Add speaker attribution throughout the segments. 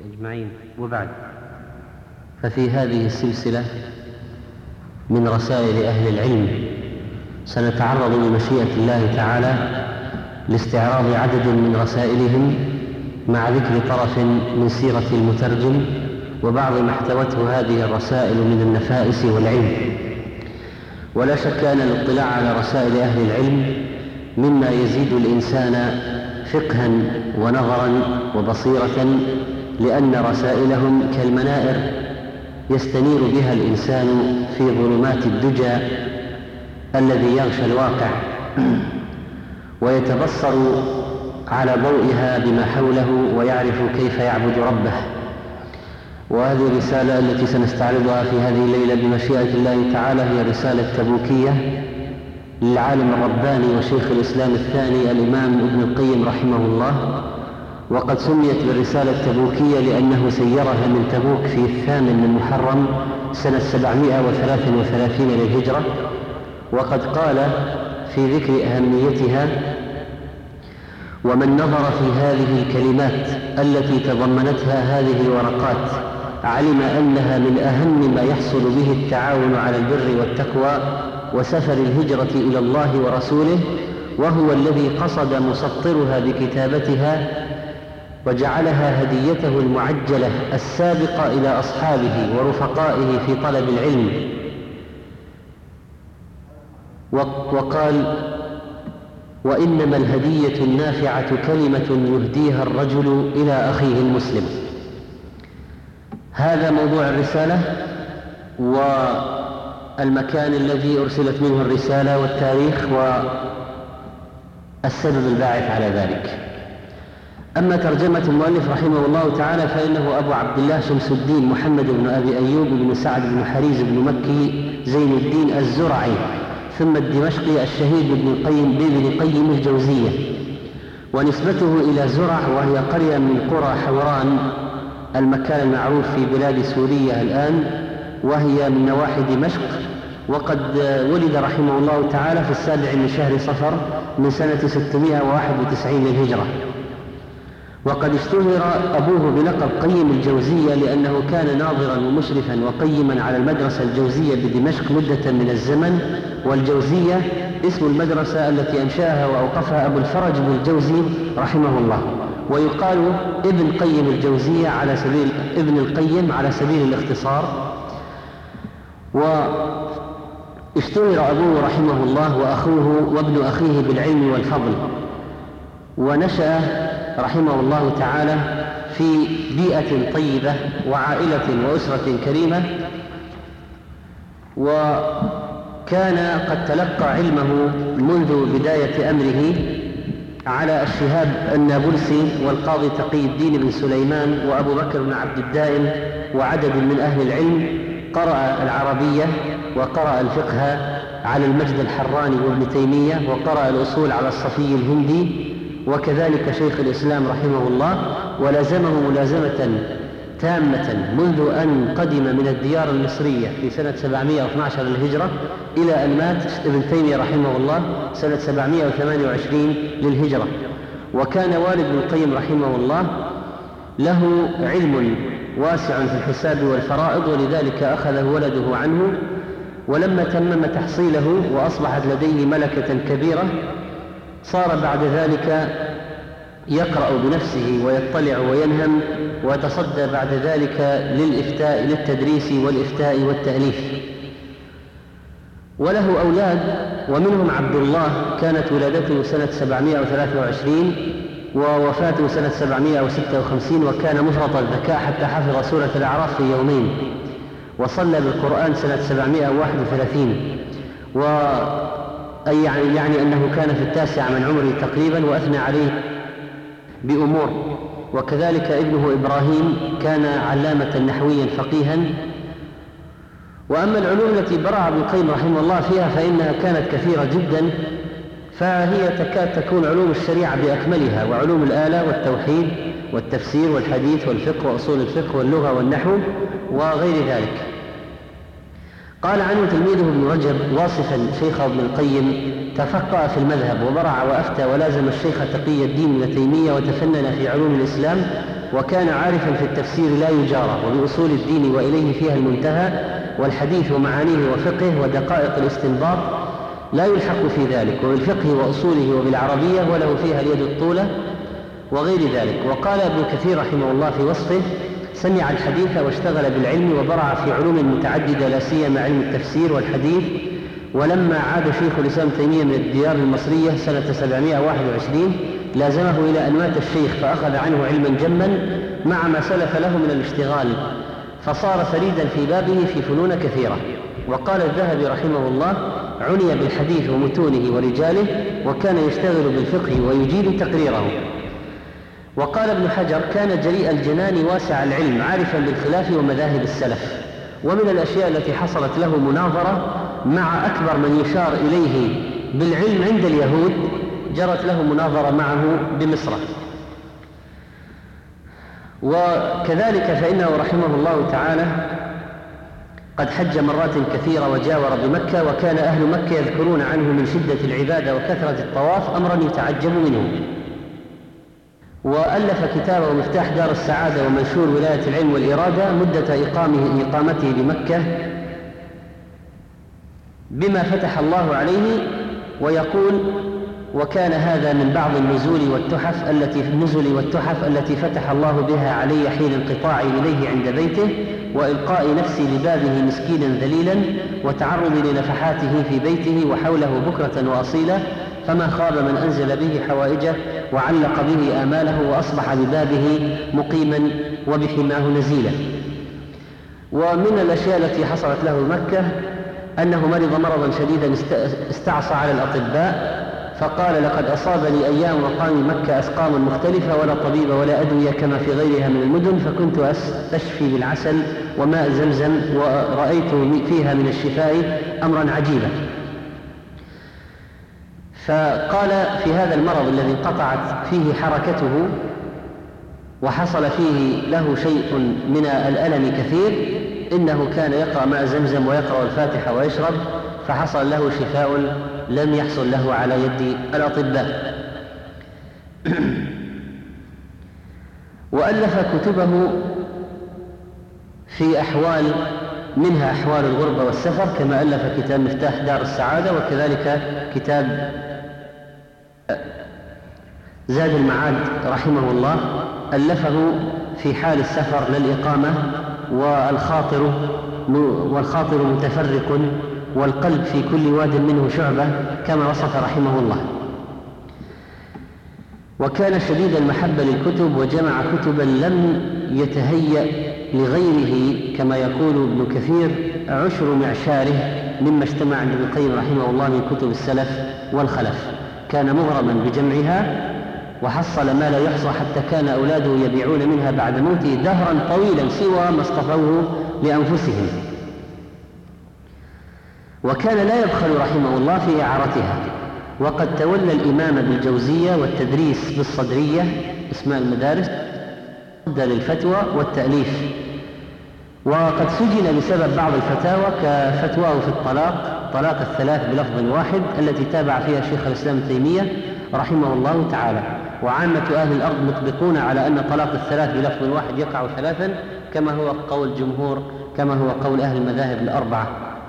Speaker 1: أجمعين، وبعد، ففي هذه السلسلة من رسائل أهل العلم سنتعرض بمشيئة الله تعالى لاستعراض عدد من رسائلهم مع ذكر طرف من سيرة المترجم وبعض ما احتوته هذه الرسائل من النفائس والعلم. ولا شك أن الاطلاع على رسائل أهل العلم مما يزيد الإنسان فقها ونظرا وبصيرة، لأن رسائلهم كالمنائر يستنير بها الإنسان في ظلمات الدجى الذي يغشى الواقع، ويتبصر على ضوئها بما حوله ويعرف كيف يعبد ربه. وهذه الرسالة التي سنستعرضها في هذه الليلة بمشيئة الله تعالى هي رسالة تبوكية للعالم الرباني وشيخ الإسلام الثاني الإمام ابن القيم رحمه الله، وقد سميت بالرسالة التبوكية لأنه سيرها من تبوك في 8 من محرم سنة 733 للهجرة. وقد قال في ذكر أهميتها: ومن نظر في هذه الكلمات التي تضمنتها هذه الورقات علم أنها من أهم ما يحصل به التعاون على البر والتقوى وسفر الهجرة إلى الله ورسوله، وهو الذي قصد مسطرها بكتابتها وجعلها هديته المعجلة السابقة إلى أصحابه ورفقائه في طلب العلم. وقال: وإنما الهدية النافعة كلمة يهديها الرجل إلى أخيه المسلم. هذا موضوع الرسالة والمكان الذي أرسلت منه الرسالة والتاريخ والسبب الباعث على ذلك. أما ترجمة المؤلف رحمه الله تعالى فإنه أبو عبد الله شمس الدين محمد بن أبي أيوب بن سعد بن حريز بن مكي زين الدين الزرعي، ثم الدمشقي الشهيد بابن قيم الجوزية، ونسبته إلى زرع وهي قرية من قرى حوران، المكان المعروف في بلاد سوريا الآن، وهي من نواحي دمشق. وقد ولد رحمه الله تعالى في 7 من شهر صفر من سنة 691 للهجرة. وقد اشتهر أبوه بلقب قيم الجوزية لأنه كان ناظرا ومشرفا وقيما على المدرسة الجوزية بدمشق مدة من الزمن. والجوزية اسم المدرسة التي أنشأها وأوقفها أبو الفرج بن الجوزي رحمه الله، ويقال ابن قيم الجوزية على سبيل ابن القيم على سبيل الاختصار. واشتهر أبوه رحمه الله وأخوه وابن أخيه بالعلم والفضل، ونشأ رحمه الله تعالى في بيئة طيبة وعائلة وأسرة كريمة، وكان قد تلقى علمه منذ بداية أمره على الشهاب النابلسي والقاضي تقي الدين بن سليمان وأبو بكر بن عبد الدائم وعدد من أهل العلم. قرأ العربية وقرأ الفقه على المجد الحراني وابن تيمية، وقرأ الأصول على الصفي الهندي، وكذلك شيخ الإسلام رحمه الله، ولازمه ملازمة تامة منذ أن قدم من الديار المصرية في سنة 712 للهجرة إلى أن مات ابن تيمية رحمه الله سنة 728 للهجرة. وكان والد ابن القيم رحمه الله له علم واسع في الحساب والفرائض، ولذلك أخذه ولده عنه. ولما تمم تحصيله وأصبحت لديه ملكة كبيرة صار بعد ذلك يقرأ بنفسه ويطلع وينهم، وتصدى بعد ذلك للإفتاء للتدريس والإفتاء والتأليف. وله أولاد، ومنهم عبد الله كانت ولادته سنة 723 ووفاته سنة 756، وكان مفرط الذكاء حتى حفظ سورة الأعراف في يومين، وصلى بالقرآن سنة 731 يعني أنه كان في 9 من عمره تقريبا، وأثنى عليه بأمور. وكذلك ابنه إبراهيم كان علامة نحويا فقيها. وأما العلوم التي برع ابن القيم رحمه الله فيها فإنها كانت كثيرة جدا، فهي تكاد تكون علوم الشريعة بأكملها، وعلوم الآلة والتوحيد والتفسير والحديث والفقه وأصول الفقه واللغة والنحو وغير ذلك. قال عنه تلميذه ابن رجب واصفا شيخه ابن القيم: تفقه في المذهب وبرع وأفتى ولازم الشيخ تقي الدين ابن تيمية وتفنن في علوم الإسلام وكان عارفا في التفسير لا يجارى، وبأصول الدين وإليه فيها المنتهى، والحديث ومعانيه وفقه ودقائق الاستنباط لا يلحق في ذلك، وبالفقه وأصوله وبالعربية وله فيها اليد الطولة وغير ذلك. وقال ابن كثير رحمه الله في وصفه: سمع الحديث واشتغل بالعلم وبرع في علوم متعددة لا سيما علم التفسير والحديث. ولما عاد شيخ الإسلام تيمية من الديار المصرية سنة 721 لازمه إلى أن مات الشيخ، فأخذ عنه علما جما مع ما سلف له من الاشتغال، فصار فريدا في بابه في فنون كثيرة. وقال الذهبي رحمه الله: عني بالحديث ومتونه ورجاله، وكان يشتغل بالفقه ويجيد تقريره. وقال ابن حجر: كان جريء الجنان واسع العلم عارفا بالخلاف ومذاهب السلف. ومن الأشياء التي حصلت له مناظرة مع أكبر من يشار إليه بالعلم عند اليهود، جرت له مناظرة معه بمصر. وكذلك فإنه رحمه الله تعالى قد حج مرات كثيرة وجاور بمكة، وكان أهل مكة يذكرون عنه من شدة العبادة وكثرة الطواف أمرا يتعجب منه. وألف كتابه مفتاح دار السعادة ومنشور ولاية العلم والإرادة مدة إقامته بمكة بما فتح الله عليه، ويقول: وكان هذا من بعض النزل والتحف التي فتح الله بها علي حين انقطاعي إليه عند بيته، وإلقاء نفسي لبابه مسكينا ذليلا، وتعرض لنفحاته في بيته وحوله بكرة وأصيلا، فما خاب من أنزل به حوائجه وعلق به آماله، وأصبح ببابه مقيما وبحماه نزيلا. ومن الأشياء التي حصلت له مكة أنه مرض مرضا شديدا استعصى على الأطباء، فقال: لقد أصابني أيام مقام مكة أسقام مختلفة ولا طبيب ولا أدوية كما في غيرها من المدن، فكنت أستشفي بالعسل وماء زمزم، ورأيت فيها من الشفاء أمرا عجيبا. فقال: في هذا المرض الذي انقطعت فيه حركته وحصل فيه له شيء من الألم كثير، إنه كان يقرأ ماء زمزم ويقرأ الفاتحة ويشرب، فحصل له شفاء لم يحصل له على يد الأطباء. وألف كتبه في أحوال، منها أحوال الغربة والسفر، كما ألف كتاب مفتاح دار السعادة، وكذلك كتاب زاد المعاد رحمه الله ألفه في حال السفر للإقامة، والخاطر متفرق، والقلب في كل واد منه شعبة، كما وصف رحمه الله. وكان شديد المحبة للكتب، وجمع كتبا لم يتهيأ لغيره، كما يقول ابن كثير: عشر معشاره مما اجتمع عند ابن القيم رحمه الله من كتب السلف والخلف. كان مغرما بجمعها وحصل ما لا يحصى، حتى كان أولاده يبيعون منها بعد موته دهرا طويلا سوى ما اصطفوه لأنفسهم. وكان لا يبخل رحمه الله في إعارتها، وقد تولى الإمام بالجوزية والتدريس بالصدرية اسماء المدارس للفتوى والتأليف. وقد سجن بسبب بعض الفتاوى كفتواه في طلاق الثلاث بلفظ واحد، التي تابع فيها شيخ الإسلام تيمية رحمه الله تعالى. وعامة أهل الأرض مطبقون على أن طلاق الثلاث بلفظ واحد يقع ثلاثا، كما هو قول الجمهور، كما هو قول أهل المذاهب الأربعة.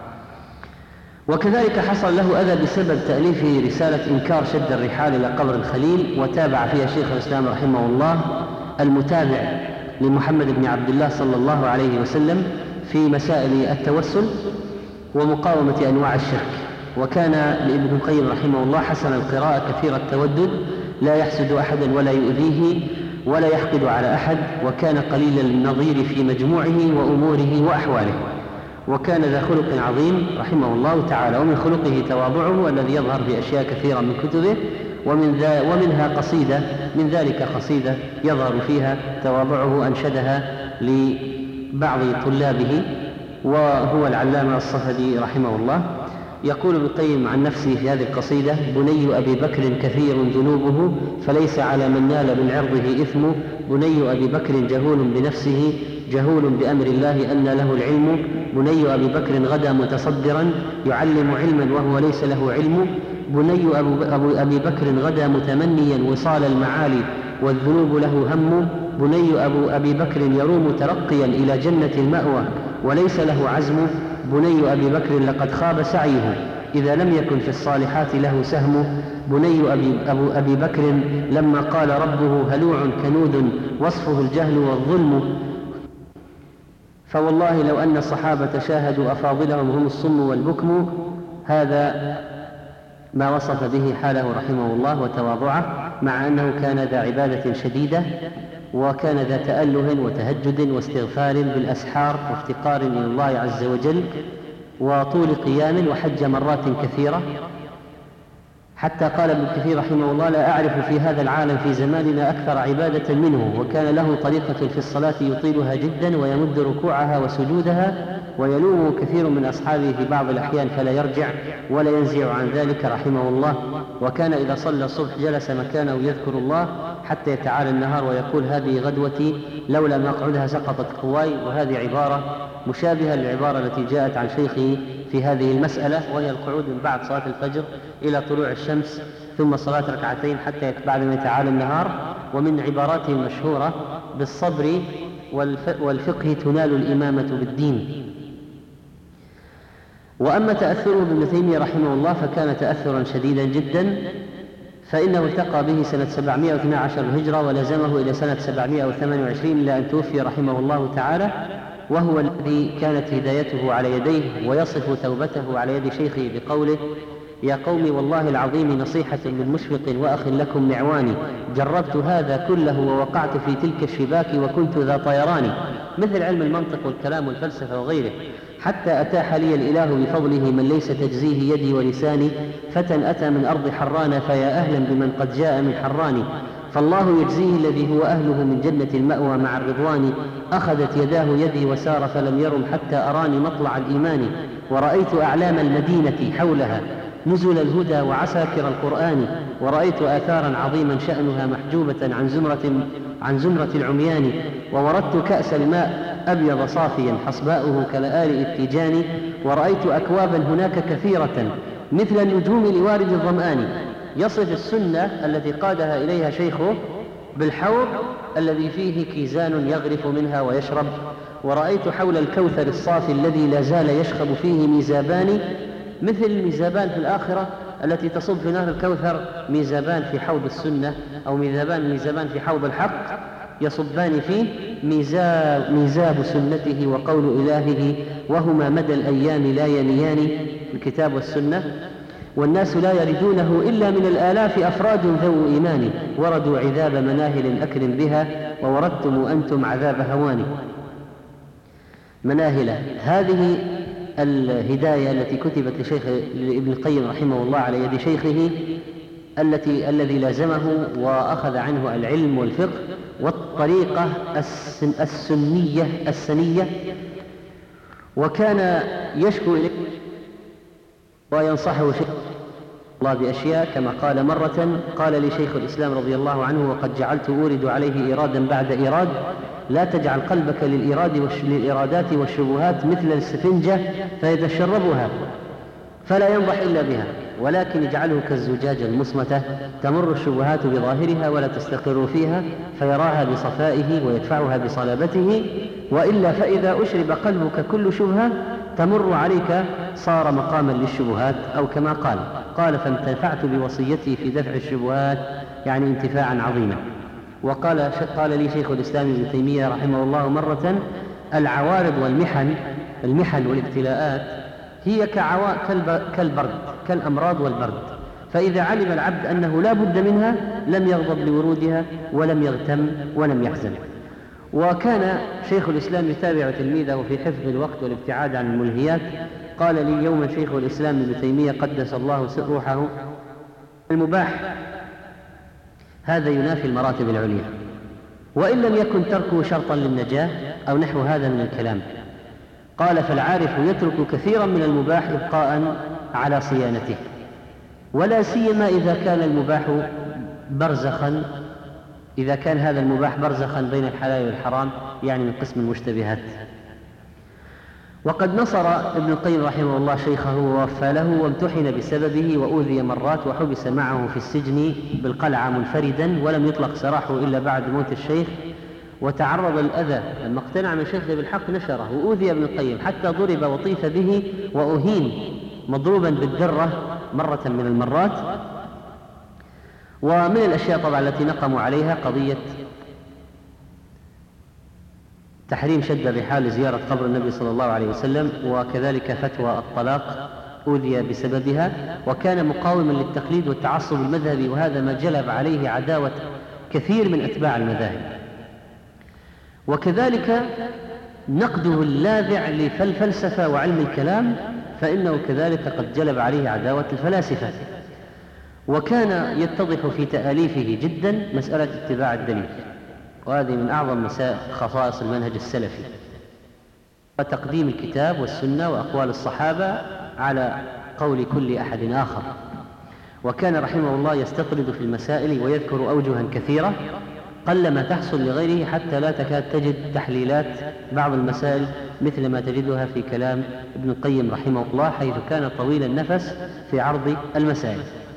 Speaker 1: وكذلك حصل له أذى بسبب تأليف رسالة إنكار شد الرحال إلى قبر الخليل، وتابع فيها شيخ الإسلام رحمه الله المتابع لمحمد بن عبد الله صلى الله عليه وسلم في مسائل التوسل ومقاومة أنواع الشرك. وكان لابن القيم رحمه الله حسن القراءة كثير التودد، لا يحسد أحدا ولا يؤذيه ولا يحقد على أحد، وكان قليل النظير في مجموعه وأموره وأحواله، وكان ذا خلق عظيم رحمه الله تعالى. ومن خلقه تواضعه الذي يظهر في أشياء كثيرة من كتبه، ومنها قصيدة من ذلك قصيدة يظهر فيها تواضعه أنشدها لبعض طلابه، وهو العلامة الصفدي رحمه الله. يقول ابن القيم عن نفسه في هذه القصيدة: بني أبي بكر كثير ذنوبه، فليس على من نال من عرضه إثم. بني أبي بكر جهول بنفسه، جهول بأمر الله أن له العلم. بني أبي بكر غدا متصدرا، يعلم علما وهو ليس له علم. بني أبي بكر غدا متمنيا وصال المعالي، والذنوب له هم. بني أبي بكر يروم ترقيا إلى جنة المأوى وليس له عزم، بني أبي بكر لقد خاب سعيه إذا لم يكن في الصالحات له سهم، بني أبي بكر لما قال ربه هلوع كنود وصفه الجهل والظلم، فوالله لو أن الصحابة شاهدوا أفاضلهم هم الصم والبكم. هذا ما وصف به حاله رحمه الله وتواضعه، مع أنه كان ذا عبادة شديدة، وكان ذا تأله وتهجد واستغفار بالأسحار وافتقار إلى الله عز وجل وطول قيام، وحج مرات كثيرة، حتى قال ابن كثير رحمه الله لا أعرف في هذا العالم في زماننا أكثر عبادة منه. وكان له طريقة في الصلاة يطيلها جدا ويمد ركوعها وسجودها، ويلومه كثير من أصحابه في بعض الأحيان فلا يرجع ولا ينزع عن ذلك رحمه الله. وكان إذا صلى الصبح جلس مكانه يذكر الله حتى يتعالى النهار ويقول هذه غدوتي لولا ما أقعدها سقطت قواي. وهذه عبارة مشابهة للعبارة التي جاءت عن شيخه في هذه المسألة، وهي القعود من بعد صلاة الفجر إلى طلوع الشمس ثم صلاة ركعتين حتى بعد ما يتعالى النهار. ومن عباراته المشهورة بالصبر والفقه تنال الإمامة بالدين. وأما تأثره بابن تيمية رحمه الله فكان تأثرا شديدا جدا، فإنه التقى به سنة 712 الهجرة ولزمه إلى سنة 728 إلى أن توفي رحمه الله تعالى، وهو الذي كانت هدايته على يديه. ويصف توبته على يد شيخه بقوله يا قوم والله العظيم نصيحة من مشفق وأخ لكم معواني، جربت هذا كله ووقعت في تلك الشباك وكنت ذا طيران، مثل علم المنطق والكلام والفلسفة وغيره، حتى أتاح لي الإله بفضله من ليس تجزيه يدي ولساني، فتى أتى من أرض حران فيا أهلا بمن قد جاء من حران، فالله يجزيه الذي هو أهله من جنة المأوى مع الرضوان، أخذت يداه يدي وسار فلم يرم حتى أراني مطلع الإيمان، ورأيت أعلام المدينة حولها نزل الهدى وعساكر القرآن، ورأيت آثارا عظيما شأنها محجوبة عن زمرة العميان، ووردت كأس الماء أبيض صافيا حصباؤه كلآل التيجان، ورأيت أكوابا هناك كثيرة مثل النجوم لوارد الظمآن. يصف السنة التي قادها إليها شيخه بالحوض الذي فيه كيزان يغرف منها ويشرب، ورأيت حول الكوثر الصافي الذي لا زال يشخب فيه ميزابان، مثل الميزابان في الآخرة التي تصب في نهر الكوثر، ميزابان في حوض السنة أو ميزابان في حوض الحق يصبان فيه، ميزاب سنته وقول إلهه، وهما مدى الأيام لا ينيان، الكتاب والسنة، والناس لا يردونه إلا من الآلاف أفراد ذو إيمان، وردوا عذاب مناهل أكرم بها، ووردتم أنتم عذاب هوان. مناهل هذه الهداية التي كتبت لابن القيم رحمه الله على يد شيخه الذي لازمه وأخذ عنه العلم والفقه والطريقة السنية، وكان يشكو إليه وينصحه شيخ الله بأشياء، كما قال مرة قال لي شيخ الإسلام رضي الله عنه وقد جعلت أورد عليه إيرادا بعد إيراد، لا تجعل قلبك للإرادات والشبهات مثل السفنجة فيتشربها فلا ينضح إلا بها، ولكن اجعله كالزجاجة المصمتة تمر الشبهات بظاهرها ولا تستقر فيها، فيراها بصفائه ويدفعها بصلابته، وإلا فإذا أشرب قلبك كل شبهة تمر عليك صار مقاما للشبهات، أو كما قال فانتفعت بوصيتي في دفع الشبهات، يعني انتفاعا عظيما. وقال لي شيخ الإسلام ابن تيمية رحمه الله مرة العوارض المحن والابتلاءات هي كالبرد، كالأمراض والبرد، فإذا علم العبد أنه لا بد منها لم يغضب لورودها ولم يغتم ولم يحزن. وكان شيخ الإسلام يتابع تلميذه في حفظ الوقت والابتعاد عن الملهيات. قال لي يوما شيخ الإسلام ابن تيمية قدس الله روحه المباح هذا ينافي المراتب العليا، وإن لم يكن تركه شرطا للنجاة أو نحو هذا من الكلام. قال فالعارف يترك كثيرا من المباح إبقاء على صيانته، ولا سيما إذا كان هذا المباح برزخا بين الحلال والحرام، يعني من قسم المشتبهات. وقد نصر ابن القيم رحمه الله شيخه ووفى له، وامتحن بسببه وأوذي مرات، وحبس معه في السجن بالقلعة منفردا، ولم يطلق سراحه إلا بعد موت الشيخ. وتعرض الأذى لما اقتنع من شيخه بالحق نشره، وأوذي ابن القيم حتى ضرب وطيف به وأهين مضروبا بالدرة مرة من المرات. ومن الأشياء طبعا التي نقموا عليها قضية تحريم شد الرحال لزيارة قبر النبي صلى الله عليه وسلم، وكذلك فتوى الطلاق أوذي بسببها، وكان مقاوما للتقليد والتعصب المذهبي، وهذا ما جلب عليه عداوة كثير من أتباع المذاهب. وكذلك نقده اللاذع للفلسفة وعلم الكلام، فإنه كذلك قد جلب عليه عداوة الفلاسفة. وكان يتضح في تآليفه جدا مسألة اتباع الدليل، وهذه من أعظم خصائص المنهج السلفي، وتقديم الكتاب والسنة وأقوال الصحابة على قول كل أحد آخر. وكان رحمه الله يستطرد في المسائل ويذكر أوجها كثيرة قلما تحصل لغيره، حتى لا تكاد تجد تحليلات بعض المسائل مثل ما تجدها في كلام ابن القيم رحمه الله، حيث كان طويل النفس في عرض المسائل.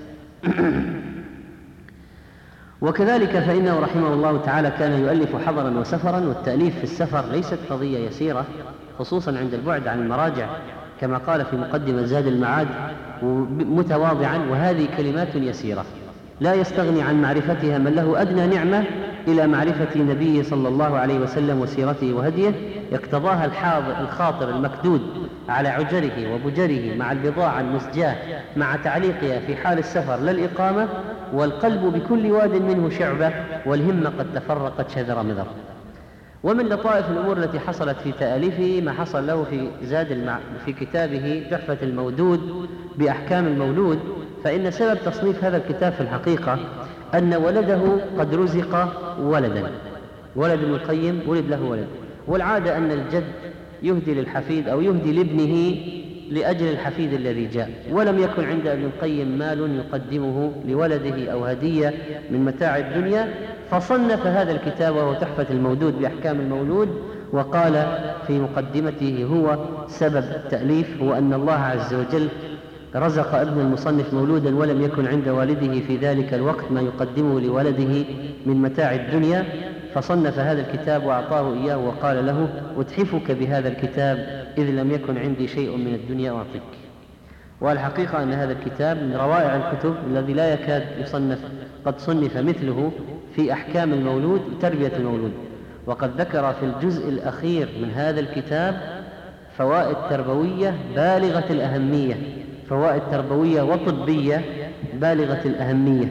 Speaker 1: وكذلك فإنه رحمه الله تعالى كان يؤلف حضرا وسفرا، والتأليف في السفر ليست قضية يسيرة، خصوصا عند البعد عن المراجع، كما قال في مقدمة زاد المعاد متواضعا: وهذه كلمات يسيرة لا يستغني عن معرفتها من له أدنى نعمة إلى معرفة نبيه صلى الله عليه وسلم وسيرته وهديه، يقتضاها الخاطر المكدود على عجره وبجره مع البضاعة المسجاة مع تعليقها في حال السفر للإقامة، والقلب بكل واد منه شعبة، والهمة قد تفرقت شذر مذر. ومن لطائف الأمور التي حصلت في تأليفه ما حصل له في كتابه تحفة المودود بأحكام المولود، فإن سبب تصنيف هذا الكتاب في الحقيقة أن ولده قد رزق ولدا، ولد ابن القيم ولد له ولد، والعادة أن الجد يهدي للحفيد أو يهدي لابنه لأجل الحفيد الذي جاء، ولم يكن عند ابن القيم مال يقدمه لولده أو هدية من متاع الدنيا، فصنف هذا الكتاب وهو تحفة المودود بأحكام المولود، وقال في مقدمته هو سبب التأليف هو أن الله عز وجل رزق ابن المصنف مولودا ولم يكن عند والده في ذلك الوقت ما يقدمه لولده من متاع الدنيا، فصنف هذا الكتاب وأعطاه إياه وقال له: أتحفك بهذا الكتاب إذ لم يكن عندي شيء من الدنيا أعطيك. والحقيقة أن هذا الكتاب من روائع الكتب الذي لا يكاد يصنف، قد صنف مثله في أحكام المولود وتربية المولود. وقد ذكر في الجزء الأخير من هذا الكتاب فوائد تربوية بالغة الأهمية، فوائد تربوية وطبية بالغة الأهمية.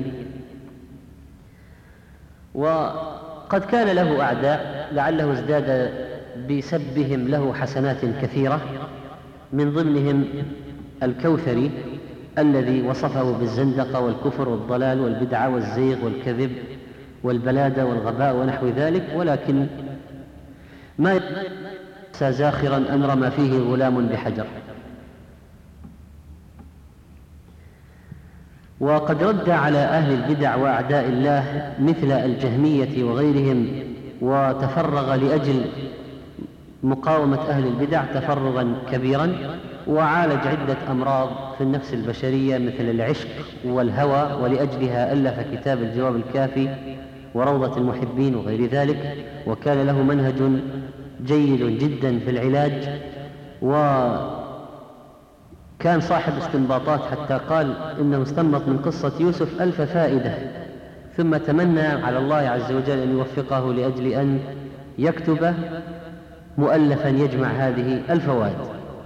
Speaker 1: وقد كان له أعداء لعله ازداد بسبهم له حسنات كثيرة، من ضمنهم الكوثري الذي وصفه بالزندقة والكفر والضلال والبدعة والزيغ والكذب والبلادة والغباء ونحو ذلك، ولكن ما ينسى زاخرا أن رمى فيه غلام بحجر. وقد رد على أهل البدع وأعداء الله مثل الجهمية وغيرهم، وتفرغ لأجل مقاومة أهل البدع تفرغا كبيرا، وعالج عدة أمراض في النفس البشرية مثل العشق والهوى، ولأجلها ألف كتاب الجواب الكافي وروضة المحبين وغير ذلك. وكان له منهج جيد جدا في العلاج، وكان صاحب استنباطات حتى قال إنه استنبط من قصة يوسف 1000 فائدة، ثم تمنى على الله عز وجل أن يوفقه لأجل أن يكتب مؤلفا يجمع هذه الفوائد.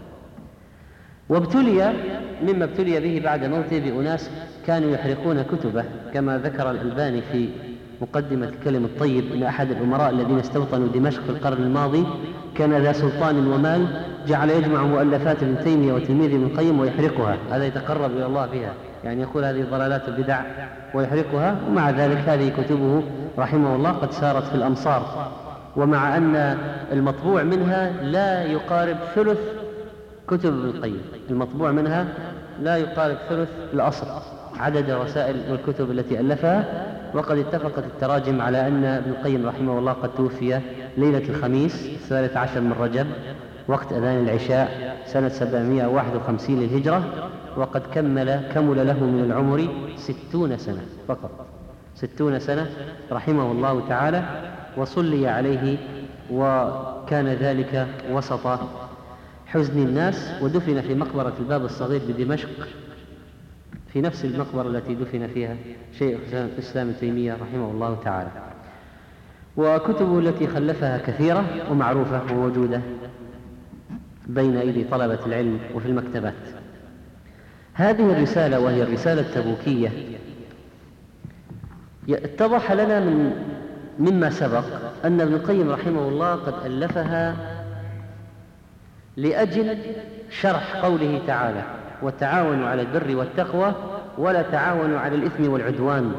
Speaker 1: وابتلي مما ابتلي به بعد موته بأناس كانوا يحرقون كتبه، كما ذكر الألباني في مقدمة الكلم الطيب أن أحد الأمراء الذين استوطنوا دمشق في القرن الماضي كان ذا سلطان ومال، جعل يجمع مؤلفات ابن تيمية وتلميذ ابن القيم ويحرقها، هذا يتقرب إلى الله بها، يعني يقول هذه ضلالات البدع ويحرقها، ومع ذلك هذه كتبه رحمه الله قد سارت في الأمصار، ومع أن المطبوع منها لا يقارب ثلث كتب ابن القيم، المطبوع منها لا يقارب ثلث الأصل عدد رسائل والكتب التي ألفها. وقد اتفقت التراجم على أن ابن القيم رحمه الله قد توفي ليلة الخميس 13 من رجب وقت أذان العشاء سنة 751 للهجرة، وقد كمل له من العمر 60 سنة فقط، 60 سنة رحمه الله تعالى. وصلي عليه، وكان ذلك وسط حزن الناس، ودفن في مقبرة الباب الصغير بدمشق، في نفس المقبرة التي دفن فيها شيخ الإسلام ابن تيمية رحمه الله تعالى. وكتبه التي خلفها كثيرة ومعروفة ووجودة بين أيدي طلبة العلم وفي المكتبات. هذه الرسالة وهي الرسالة التبوكية اتضح لنا مما سبق أن ابن القيم رحمه الله قد ألفها لأجل شرح قوله تعالى: وتعاونوا على البر والتقوى ولا تعاونوا على الإثم والعدوان،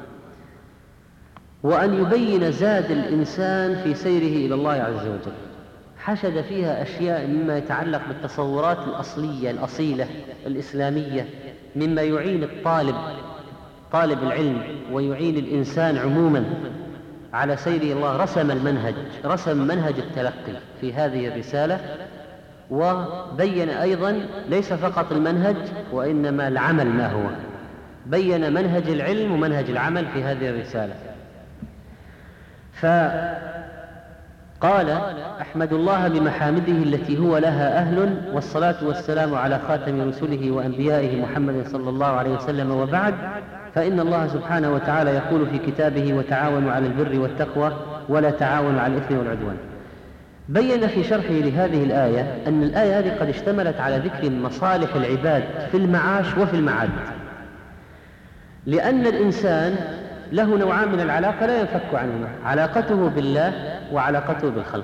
Speaker 1: وأن يبين زاد الإنسان في سيره إلى الله عز وجل. حشد فيها أشياء مما يتعلق بالتصورات الأصلية الأصيلة الإسلامية، مما يعين طالب العلم ويعين الإنسان عموما على سير الله. رسم منهج التلقي في هذه الرسالة، وبين أيضا ليس فقط المنهج وإنما العمل ما هو، بين منهج العلم ومنهج العمل في هذه الرسالة. فقال: أحمد الله بمحامده التي هو لها أهل، والصلاة والسلام على خاتم رسله وأنبيائه محمد صلى الله عليه وسلم، وبعد، فإن الله سبحانه وتعالى يقول في كتابه: وتعاونوا على البر والتقوى ولا تعاونوا على الإثم والعدوان. بين في شرحه لهذه الآية أن الآية هذه قد اشتملت على ذكر مصالح العباد في المعاش وفي المعاد، لأن الإنسان له نوعان من العلاقة لا ينفك عنهما: علاقته بالله وعلاقته بالخلق.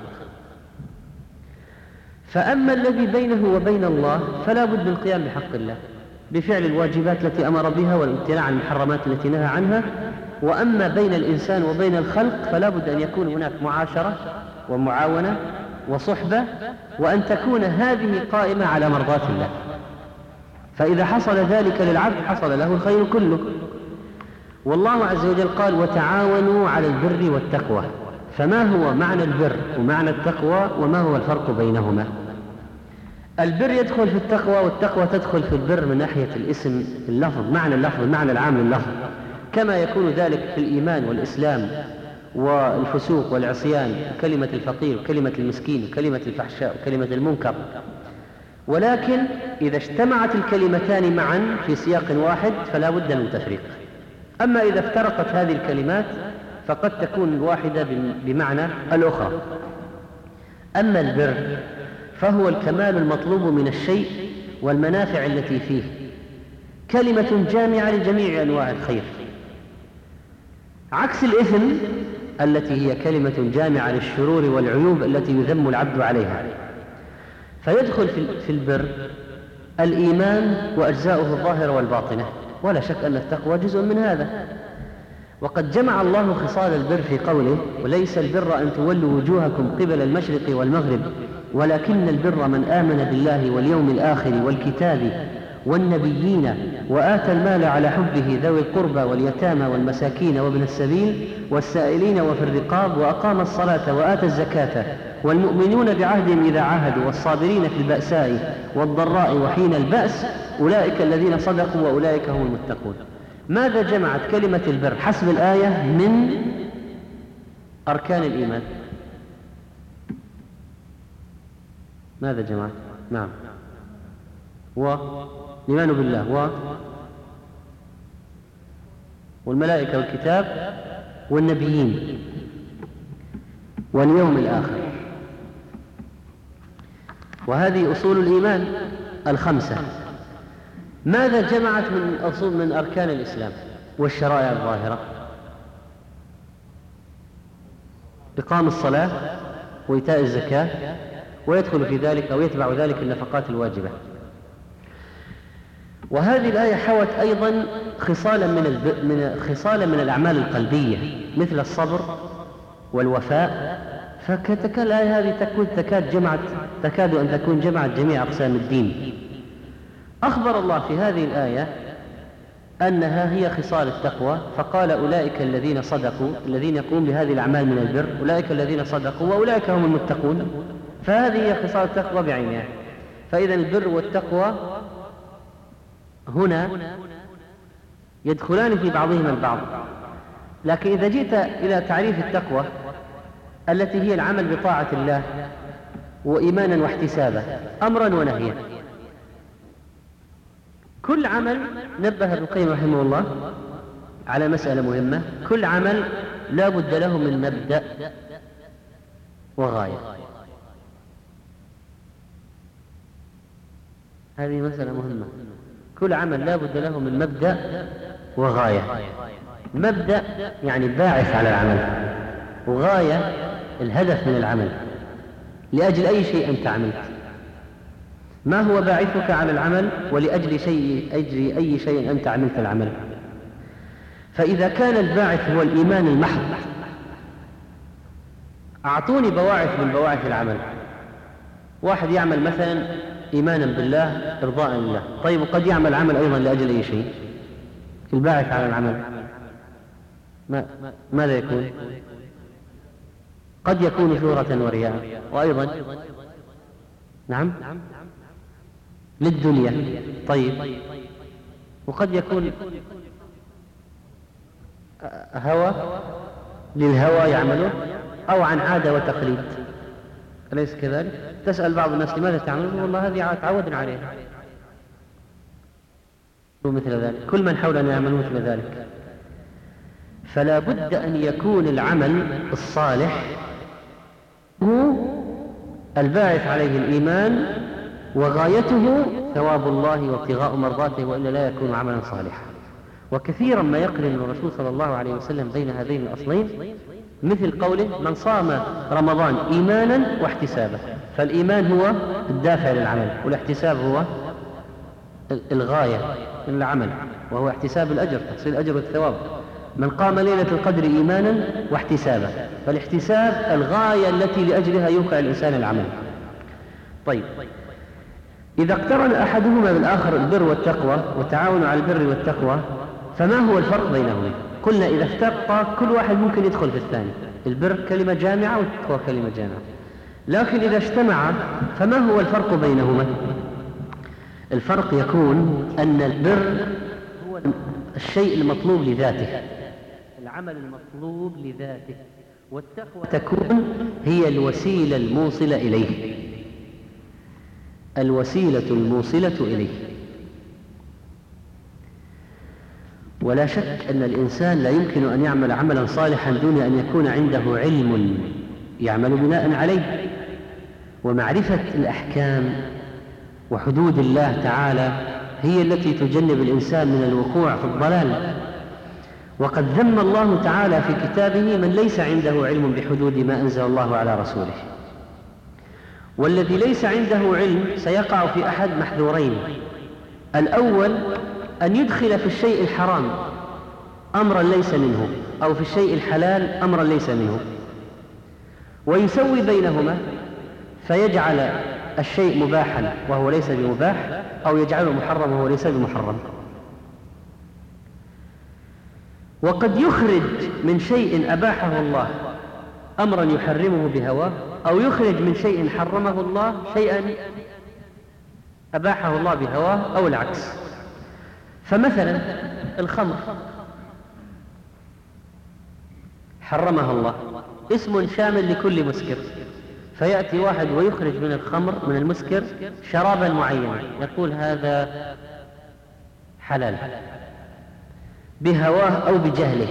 Speaker 1: فأما الذي بينه وبين الله فلا بد من القيام بحق الله بفعل الواجبات التي أمر بها والامتناع عن المحرمات التي نهى عنها. وأما بين الإنسان وبين الخلق فلا بد أن يكون هناك معاشرة ومعاونة وصحبة، وأن تكون هذه قائمة على مرضاة الله. فإذا حصل ذلك للعبد حصل له الخير كله. والله عز وجل قال: وتعاونوا على البر والتقوى. فما هو معنى البر ومعنى التقوى، وما هو الفرق بينهما؟ البر يدخل في التقوى، والتقوى تدخل في البر من ناحية الاسم، اللفظ، معنى اللفظ، المعنى العام لللفظ، كما يكون ذلك في الإيمان والإسلام والفسوق والعصيان، وكلمة الفقير وكلمة المسكين وكلمة الفحشاء وكلمة المنكر. ولكن إذا اجتمعت الكلمتان معا في سياق واحد فلا بد من تفريق. أما إذا افترقت هذه الكلمات فقد تكون الواحدة بمعنى الأخرى. أما البر فهو الكمال المطلوب من الشيء والمنافع التي فيه، كلمة جامعة لجميع أنواع الخير، عكس الإثم التي هي كلمة جامعة للشرور والعيوب التي يذم العبد عليها. فيدخل في البر الإيمان وأجزاؤه الظاهرة والباطنة، ولا شك أن التقوى جزء من هذا. وقد جمع الله خصال البر في قوله: وليس البر أن تولوا وجوهكم قبل المشرق والمغرب ولكن البر من آمن بالله واليوم الآخر والكتاب والنبيين وآتى المال على حبه ذوي القربى واليتامى والمساكين وابن السبيل والسائلين وفي الرقاب وأقام الصلاة وآتى الزكاة والمؤمنون بعهدهم إذا عاهدوا والصابرين في البأساء والضراء وحين البأس أولئك الذين صدقوا وأولئك هم المتقون. ماذا جمعت كلمة البر حسب الآية من أركان الإيمان؟ ماذا جمعت؟ نعم، والإيمان بالله والملائكة والكتاب والنبيين واليوم الآخر، وهذه أصول الإيمان الخمسة. ماذا جمعت من أصول من أركان الإسلام والشرائع الظاهرة؟ إقام الصلاة وإيتاء الزكاة، ويدخل في ذلك أو يتبع ذلك النفقات الواجبة. وهذه الآية حوت أيضا خصالا من الأعمال القلبية مثل الصبر والوفاء. الآية هذه تكاد أن تكون جمعت جميع أقسام الدين. أخبر الله في هذه الآية أنها هي خصال التقوى، فقال: أولئك الذين صدقوا، الذين يقومون بهذه الأعمال من البر، أولئك الذين صدقوا وأولئك هم المتقون. فهذه هي خصال التقوى بعينها. فإذا البر والتقوى هنا يدخلان في بعضهما البعض. لكن إذا جئت إلى تعريف التقوى التي هي العمل بطاعة الله وإيمانا واحتسابا، أمرا ونهيا. كل عمل، نبه ابن القيم رحمه الله على مسألة مهمة، كل عمل لا بد له من مبدأ وغاية. هذه مسألة مهمة. كل عمل لا بد له من مبدأ وغاية. مبدأ يعني باعث على العمل، وغاية الهدف من العمل، لأجل أي شيء أنت عملت. ما هو باعثك على العمل ولأجل أي شيء أنت عملت العمل. فإذا كان الباعث هو الإيمان المحض، أعطوني بواعث من بواعث العمل. واحد يعمل مثلا إيمانا بالله إرضاء لله، طيب وقد يعمل عمل أيضا لأجل أي شيء. الباعث على العمل ماذا يكون؟ قد يكون شهرة ورياء، وأيضا نعم للدنيا. طيب وقد يكون هوى، للهوى يعمله، أو عن عادة وتقليد، أليس كذلك؟ تسأل بعض الناس لماذا تعملون؟ والله هذه تعودنا عليها، ومثل ذلك. كل من حولنا يعملون مثل ذلك. فلا بد أن يكون العمل الصالح هو الباعث عليه الإيمان، وغايته ثواب الله وابتغاء مرضاته، وإلا لا يكون عملا صالحا. وكثيرا ما يقرن الرسول صلى الله عليه وسلم بين هذين الأصلين، مثل قوله: من صام رمضان إيمانا واحتسابا. فالإيمان هو الدافع للعمل، والاحتساب هو الغاية من العمل، وهو احتساب الأجر، تحصيل الأجر والثواب. من قام ليلة القدر إيمانا واحتسابا، فالاحتساب الغاية التي لأجلها يوقع الإنسان العمل. طيب، إذا اقترن أحدهما بالآخر البر والتقوى وتعاونوا على البر والتقوى، فما هو الفرق بينهما؟ قلنا إذا افترقا كل واحد ممكن يدخل في الثاني. البر كلمة جامعة والتقوى كلمة جامعة. لكن إذا اجتمعا فما هو الفرق بينهما؟ الفرق يكون أن البر هو الشيء المطلوب لذاته، العمل المطلوب لذاته، والتقوى تكون هي الوسيلة الموصلة إليه، الوسيلة الموصلة إليه. ولا شك أن الإنسان لا يمكن أن يعمل عملا صالحا دون أن يكون عنده علم يعمل بناء عليه، ومعرفة الأحكام وحدود الله تعالى هي التي تجنب الإنسان من الوقوع في الضلال. وقد ذم الله تعالى في كتابه من ليس عنده علم بحدود ما أنزل الله على رسوله. والذي ليس عنده علم سيقع في أحد محذورين: الأول أن يدخل في الشيء الحرام أمرا ليس منه، أو في الشيء الحلال أمرا ليس منه، ويسوي بينهما فيجعل الشيء مباحا وهو ليس بمباح، أو يجعله محرم وهو ليس بمحرم. وقد يخرج من شيء أباحه الله أمرا يحرمه بهواه، أو يخرج من شيء حرمه الله شيئا أباحه الله بهواه، أو العكس. فمثلا الخمر حرمها الله، اسم شامل لكل مسكر، فيأتي واحد ويخرج من الخمر من المسكر شرابا معينا، يقول هذا حلال بهواه أو بجهله،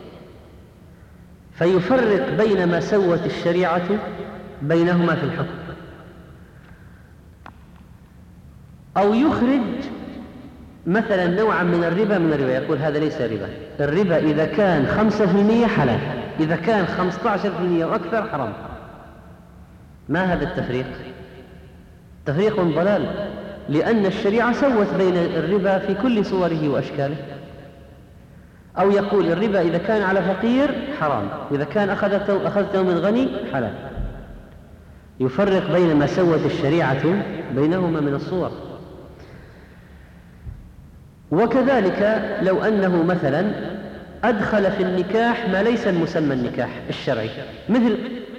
Speaker 1: فيفرق بين ما سوت الشريعة بينهما في الحكم. أو يخرج مثلا نوعا من الربا يقول هذا ليس ربا. الربا إذا كان 5% حلال، إذا كان 15% وأكثر حرام. ما هذا التفريق؟ تفريق ضلال، لأن الشريعة سوت بين الربا في كل صوره وأشكاله. أو يقول الربا إذا كان على فقير حرام، إذا كان أخذته من غني حلال. يفرق بين ما سوت الشريعة بينهما من الصور. وكذلك لو أنه مثلا أدخل في النكاح ما ليس المسمى النكاح الشرعي، مثل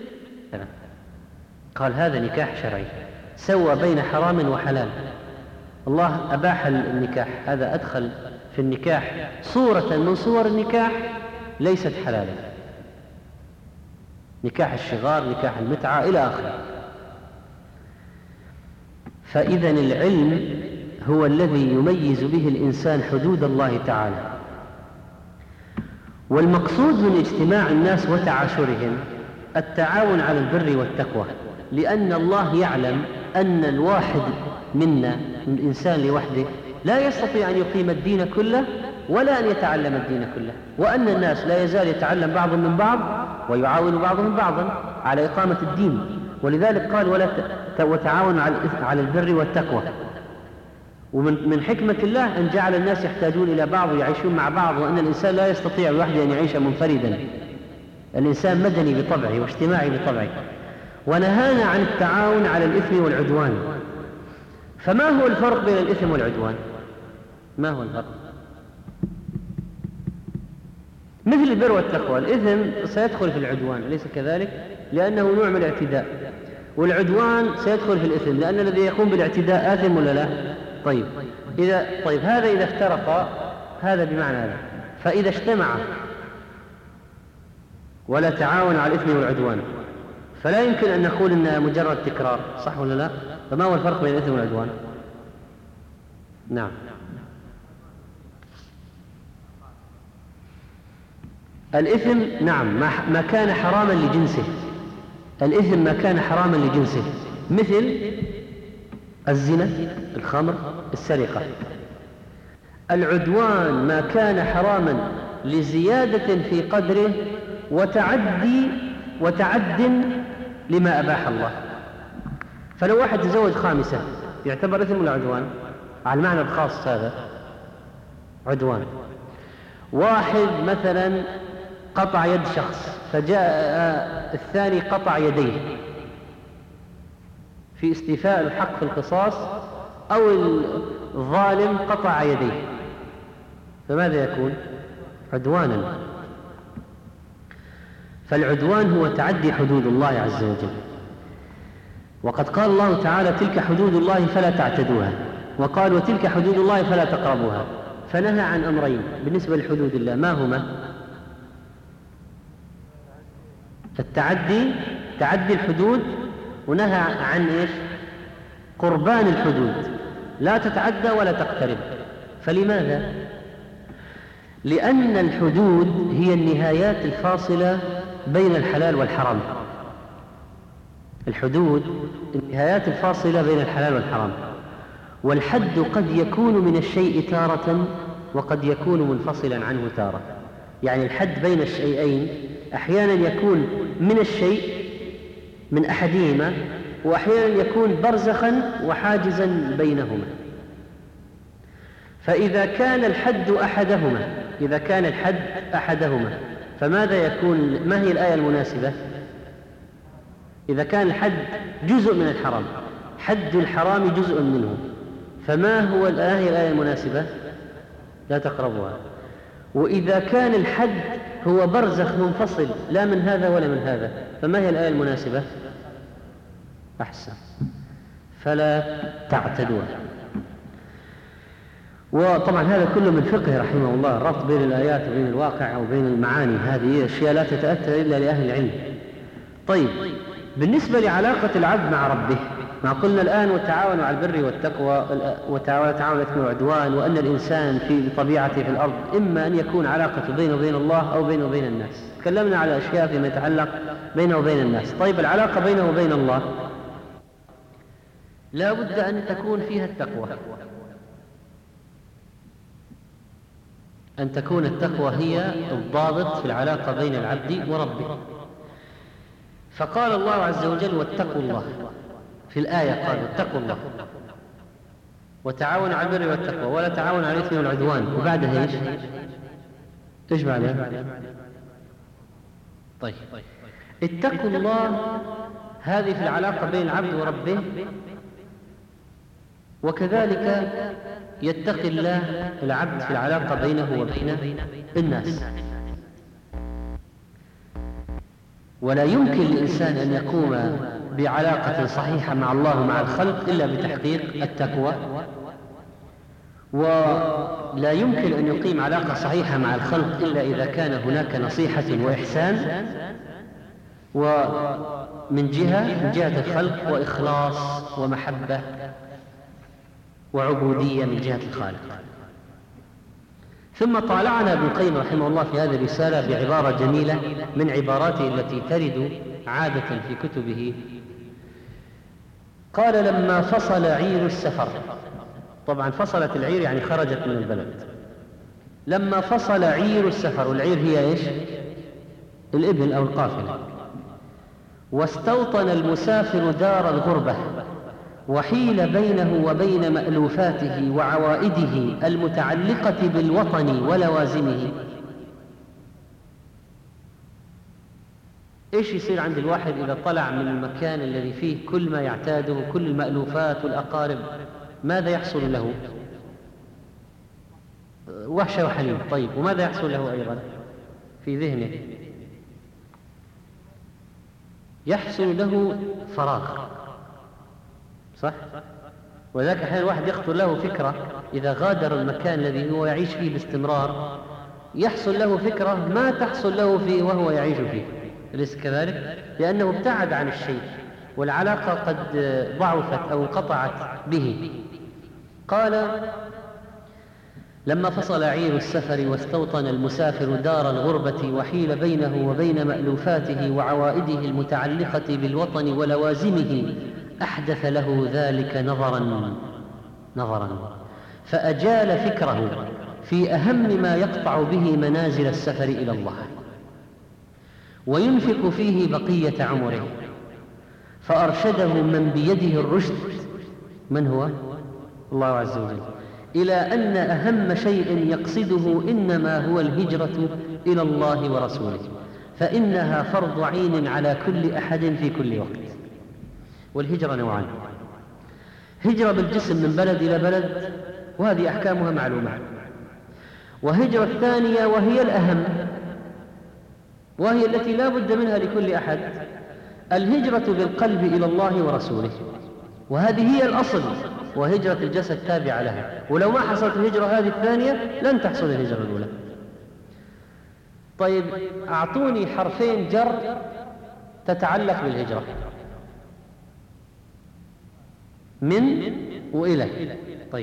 Speaker 1: قال هذا نكاح شرعي، سوى بين حرام وحلال. الله أباح النكاح، هذا أدخل في النكاح صورة من صور النكاح ليست حلالا. نكاح الشغار، نكاح المتعة إلى آخره. فإذن العلم هو الذي يميز به الإنسان حدود الله تعالى. والمقصود من اجتماع الناس وتعاشرهم التعاون على البر والتقوى، لأن الله يعلم أن الواحد منا، من الإنسان لوحده، لا يستطيع أن يقيم الدين كله ولا أن يتعلم الدين كله، وأن الناس لا يزال يتعلم بعضهم من بعض ويعاون بعضهم بعضا على إقامة الدين. ولذلك قال وتعاونوا على البر والتقوى. ومن حكمة الله أن جعل الناس يحتاجون إلى بعض ويعيشون مع بعض، وأن الإنسان لا يستطيع لوحده أن يعيش منفردا. الإنسان مدني بطبعه واجتماعي بطبعه. ونهانا عن التعاون على الإثم والعدوان. فما هو الفرق بين الإثم والعدوان؟ ما هو الفرق؟ مثل البر والتقوى، الإثم سيدخل في العدوان، أليس كذلك؟ لأنه نوع من الاعتداء. والعدوان سيدخل في الإثم، لأن الذي يقوم بالاعتداء آثم ولا لا؟ طيب هذا إذا افترق، هذا بمعنى هذا. فإذا اجتمع ولا تعاون على الإثم والعدوان، فلا يمكن أن نقول إنها مجرد تكرار، صح ولا لا؟ فما هو الفرق بين الإثم والعدوان؟ نعم. الإثم نعم ما كان حراما لجنسه. الإثم ما كان حراما لجنسه، مثل الزنا، الخمر، السرقة. العدوان ما كان حراما لزيادة في قدره وتعد لما أباح الله. فلو واحد تزوج خامسة يعتبر إثم ولا عدوان؟ على المعنى الخاص هذا عدوان. واحد مثلا قطع يد شخص، فجاء الثاني قطع يديه في استيفاء الحق في القصاص، أو الظالم قطع يديه، فماذا يكون؟ عدوانا. فالعدوان هو تعدي حدود الله عز وجل. وقد قال الله تعالى: تلك حدود الله فلا تعتدوها. وقال: وتلك حدود الله فلا تقربوها. فنهى عن أمرين بالنسبة لحدود الله، ما هما؟ تعدي الحدود، ونهى عن إيش؟ قربان الحدود، لا تتعدى ولا تقترب. فلماذا؟ لأن الحدود هي النهايات الفاصلة بين الحلال والحرام. الحدود النهايات الفاصلة بين الحلال والحرام. والحد قد يكون من الشيء تارة، وقد يكون منفصلا عنه تارة. يعني الحد بين الشيئين أحيانا يكون من الشيء، من أحدهما، وأحيانا يكون برزخا وحاجزا بينهما. فإذا كان الحد أحدهما، فماذا يكون؟ ما هي الآية المناسبة؟ إذا كان الحد جزء من الحرام، حد الحرام جزء منه، فما هو الآية المناسبة؟ لا تقربوها. وإذا كان الحد هو برزخ منفصل، لا من هذا ولا من هذا، فما هي الآية المناسبة؟ أحسن، فلا تعتدوها. وطبعا هذا كله من فقه رحمه الله، الربط بين الآيات وبين الواقع وبين المعاني، هذه أشياء لا تتأتى إلا لأهل العلم. طيب، بالنسبة لعلاقة العبد مع ربه، ما قلنا الآن وتعاونوا على البر والتقوى وتعاونوا على الإثم والعدوان، وأن الإنسان في طبيعته في الأرض إما أن يكون علاقة بينه وبين الله أو بينه وبين الناس. تكلمنا على أشياء فيما يتعلق بينه وبين الناس. طيب، العلاقة بينه وبين الله لا بد أن تكون فيها التقوى، أن تكون التقوى هي الضابط في العلاقة بين العبد وربه. فقال الله عز وجل: واتقوا الله. في الآية قال: واتقوا الله وتعاونوا على البر والتقوى ولا تعاونوا على الإثم والعدوان. وبعدها إيش بعدها؟ طيب، اتقوا الله هذه في العلاقة بين العبد وربه، وكذلك يتقي الله العبد في العلاقة بينه وبين الناس. ولا يمكن للإنسان أن يقوم بعلاقة صحيحة مع الله ومع الخلق إلا بتحقيق التقوى، ولا يمكن أن يقيم علاقة صحيحة مع الخلق إلا إذا كان هناك نصيحة وإحسان، ومن جهة الخلق، وإخلاص ومحبة وعبودية من جهة الخالق. ثم طالعنا ابن القيم رحمه الله في هذه الرسالة بعبارة جميلة من عباراته التي ترد عادة في كتبه. قال: لما فصل عير السفر، طبعا فصلت العير يعني خرجت من البلد. لما فصل عير السفر، والعير هي إيش؟ الإبل أو القافلة. واستوطن المسافر دار الغربة، وحيل بينه وبين مألوفاته وعوائده المتعلقة بالوطن ولوازمه. إيش يصير عند الواحد إذا طلع من المكان الذي فيه كل ما يعتاده، كل المألوفات والأقارب؟ ماذا يحصل له؟ وحشة وحنين. طيب، وماذا يحصل له أيضا في ذهنه؟ يحصل له فراغ، صح؟ وذلك أحيانا الواحد يخطر له فكرة إذا غادر المكان الذي هو يعيش فيه باستمرار، يحصل له فكرة ما تحصل له فيه وهو يعيش فيه. أليس كذلك؟ لأنه ابتعد عن الشيء والعلاقة قد ضعفت أو انقطعت به. قال: لما فصل عير السفر واستوطن المسافر دار الغربة، وحيل بينه وبين مألوفاته وعوائده المتعلقة بالوطن ولوازمه، أحدث له ذلك نظرا فأجال فكره في أهم ما يقطع به منازل السفر إلى الله وينفق فيه بقية عمره، فأرشده من بيده الرشد، من هو؟ الله عز وجل، إلى أن أهم شيء يقصده إنما هو الهجرة إلى الله ورسوله، فإنها فرض عين على كل أحد في كل وقت. والهجرة نوعان: هجرة بالجسم من بلد إلى بلد، وهذه أحكامها معلومة، وهجرة الثانية وهي الأهم، وهي التي لا بد منها لكل أحد: الهجرة بالقلب إلى الله ورسوله، وهذه هي الأصل، وهجرة الجسد تابعة لها. ولو ما حصلت الهجرة هذه الثانية لن تحصل الهجرة الأولى. طيب، أعطوني حرفين جر تتعلق بالهجرة: من وإلى. طيب،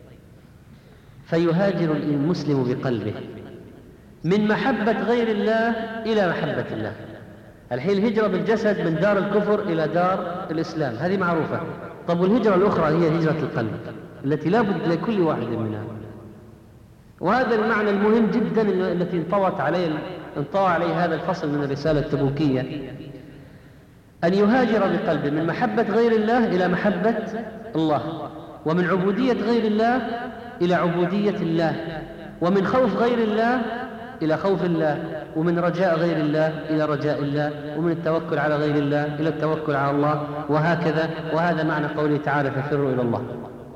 Speaker 1: فيهاجر المسلم بقلبه من محبة غير الله إلى محبة الله. الحين الهجرة بالجسد من دار الكفر إلى دار الإسلام، هذه معروفة. طب والهجرة الأخرى هي هجرة القلب التي لا بد لكل واحد منها، وهذا المعنى المهم جدا التي انطوى عليه هذا الفصل من الرسالة التبوكية: أن يهاجر بقلبه من محبة غير الله إلى محبة الله، ومن عبودية غير الله إلى عبودية الله، ومن خوف غير الله إلى خوف الله، ومن رجاء غير الله إلى رجاء الله، ومن التوكل على غير الله إلى التوكل على الله، وهكذا. وهذا معنى قوله تعالى: ففروا إلى الله.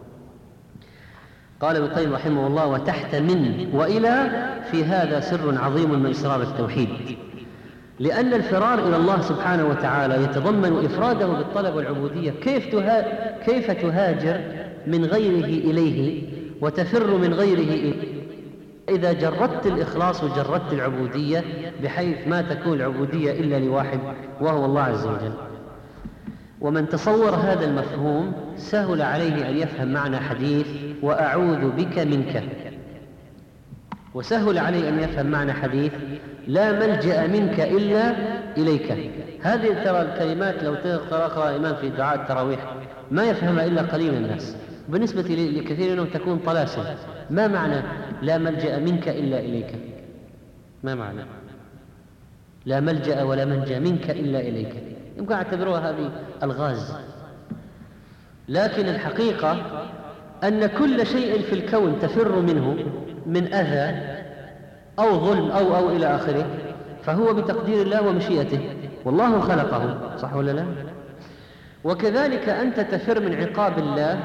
Speaker 1: قال ابن القيم رحمه الله: وتحت من وإلى في هذا سر عظيم من أسرار التوحيد، لأن الفرار إلى الله سبحانه وتعالى يتضمن إفراده بالطلب والعبودية. كيف تهاجر من غيره إليه وتفر من غيره إليه إذا جردت الإخلاص وجردت العبودية، بحيث ما تكون العبودية إلا لواحد وهو الله عز وجل. ومن تصور هذا المفهوم سهل عليه أن يفهم معنى حديث وأعوذ بك منك، وسهل عليه أن يفهم معنى حديث لا ملجأ منك إلا إليك. هذه ترى الكلمات لو تقرأ إمام في دعاء التراويح ما يفهمها إلا قليل من الناس، بالنسبة لكثير منهم تكون طلاسم. ما معنى لا ملجأ منك إلا إليك؟ ما معنى لا ملجأ ولا منجا منك إلا إليك؟ يمكن اعتبروها هذه الغاز، لكن الحقيقة أن كل شيء في الكون تفر منه من أذى أو ظلم أو إلى آخره، فهو بتقدير الله ومشيئته، والله خلقه، صح ولا لا؟ وكذلك أنت تفر من عقاب الله،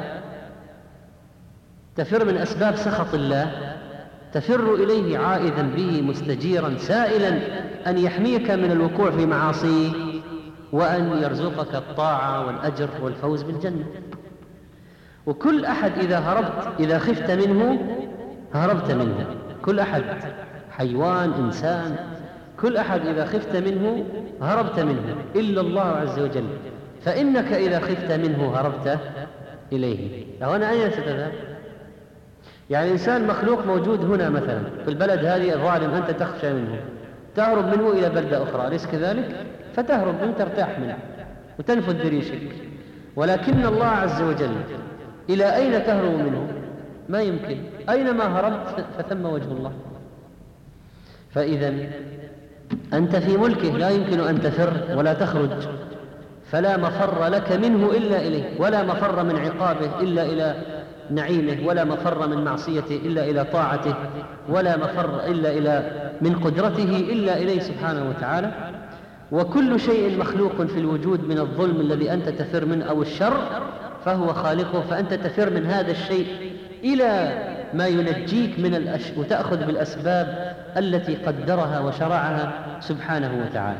Speaker 1: تفر من أسباب سخط الله، تفر إليه عائذا به مستجيرا سائلا أن يحميك من الوقوع في معاصيه وأن يرزقك الطاعة والأجر والفوز بالجنة. وكل أحد إذا خفت منه هربت منه، كل أحد، حيوان، إنسان، كل أحد إذا خفت منه هربت منه إلا الله عز وجل، فإنك إذا خفت منه هربت إليه. هنا أين ستذهب؟ يعني إنسان مخلوق موجود هنا مثلا في البلد هذه الظالم، أنت تخشى منه، تهرب منه إلى بلدة أخرى، أليس كذلك؟ فتهرب منه، ترتاح منه وتنفذ بريشك. ولكن الله عز وجل إلى أين تهرب منه؟ ما يمكن، أينما هربت فثم وجه الله. فإذا أنت في ملكه، لا يمكن أن تفر ولا تخرج، فلا مفر لك منه إلا إليه، ولا مفر من عقابه إلا إلى نعيمه، ولا مفر من معصيته إلا إلى طاعته، ولا مفر إلا من قدرته إلا إليه سبحانه وتعالى. وكل شيء مخلوق في الوجود من الظلم الذي أنت تفر منه أو الشر فهو خالقه، فأنت تفر من هذا الشيء إلى ما ينجيك من وتأخذ بالأسباب التي قدرها وشرعها سبحانه وتعالى.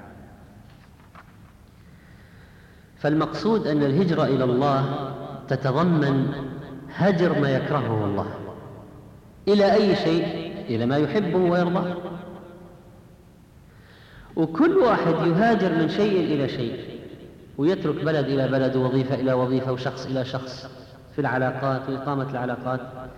Speaker 1: فالمقصود أن الهجرة إلى الله تتضمن هجر ما يكرهه الله إلى أي شيء؟ إلى ما يحبه ويرضاه. وكل واحد يهاجر من شيء إلى شيء، ويترك بلد إلى بلد، ووظيفة إلى وظيفة، وشخص إلى شخص في العلاقات وإقامة العلاقات،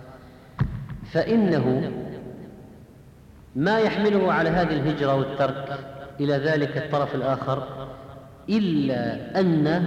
Speaker 1: فإنه ما يحمله على هذه الهجرة والترك إلى ذلك الطرف الآخر إلا أن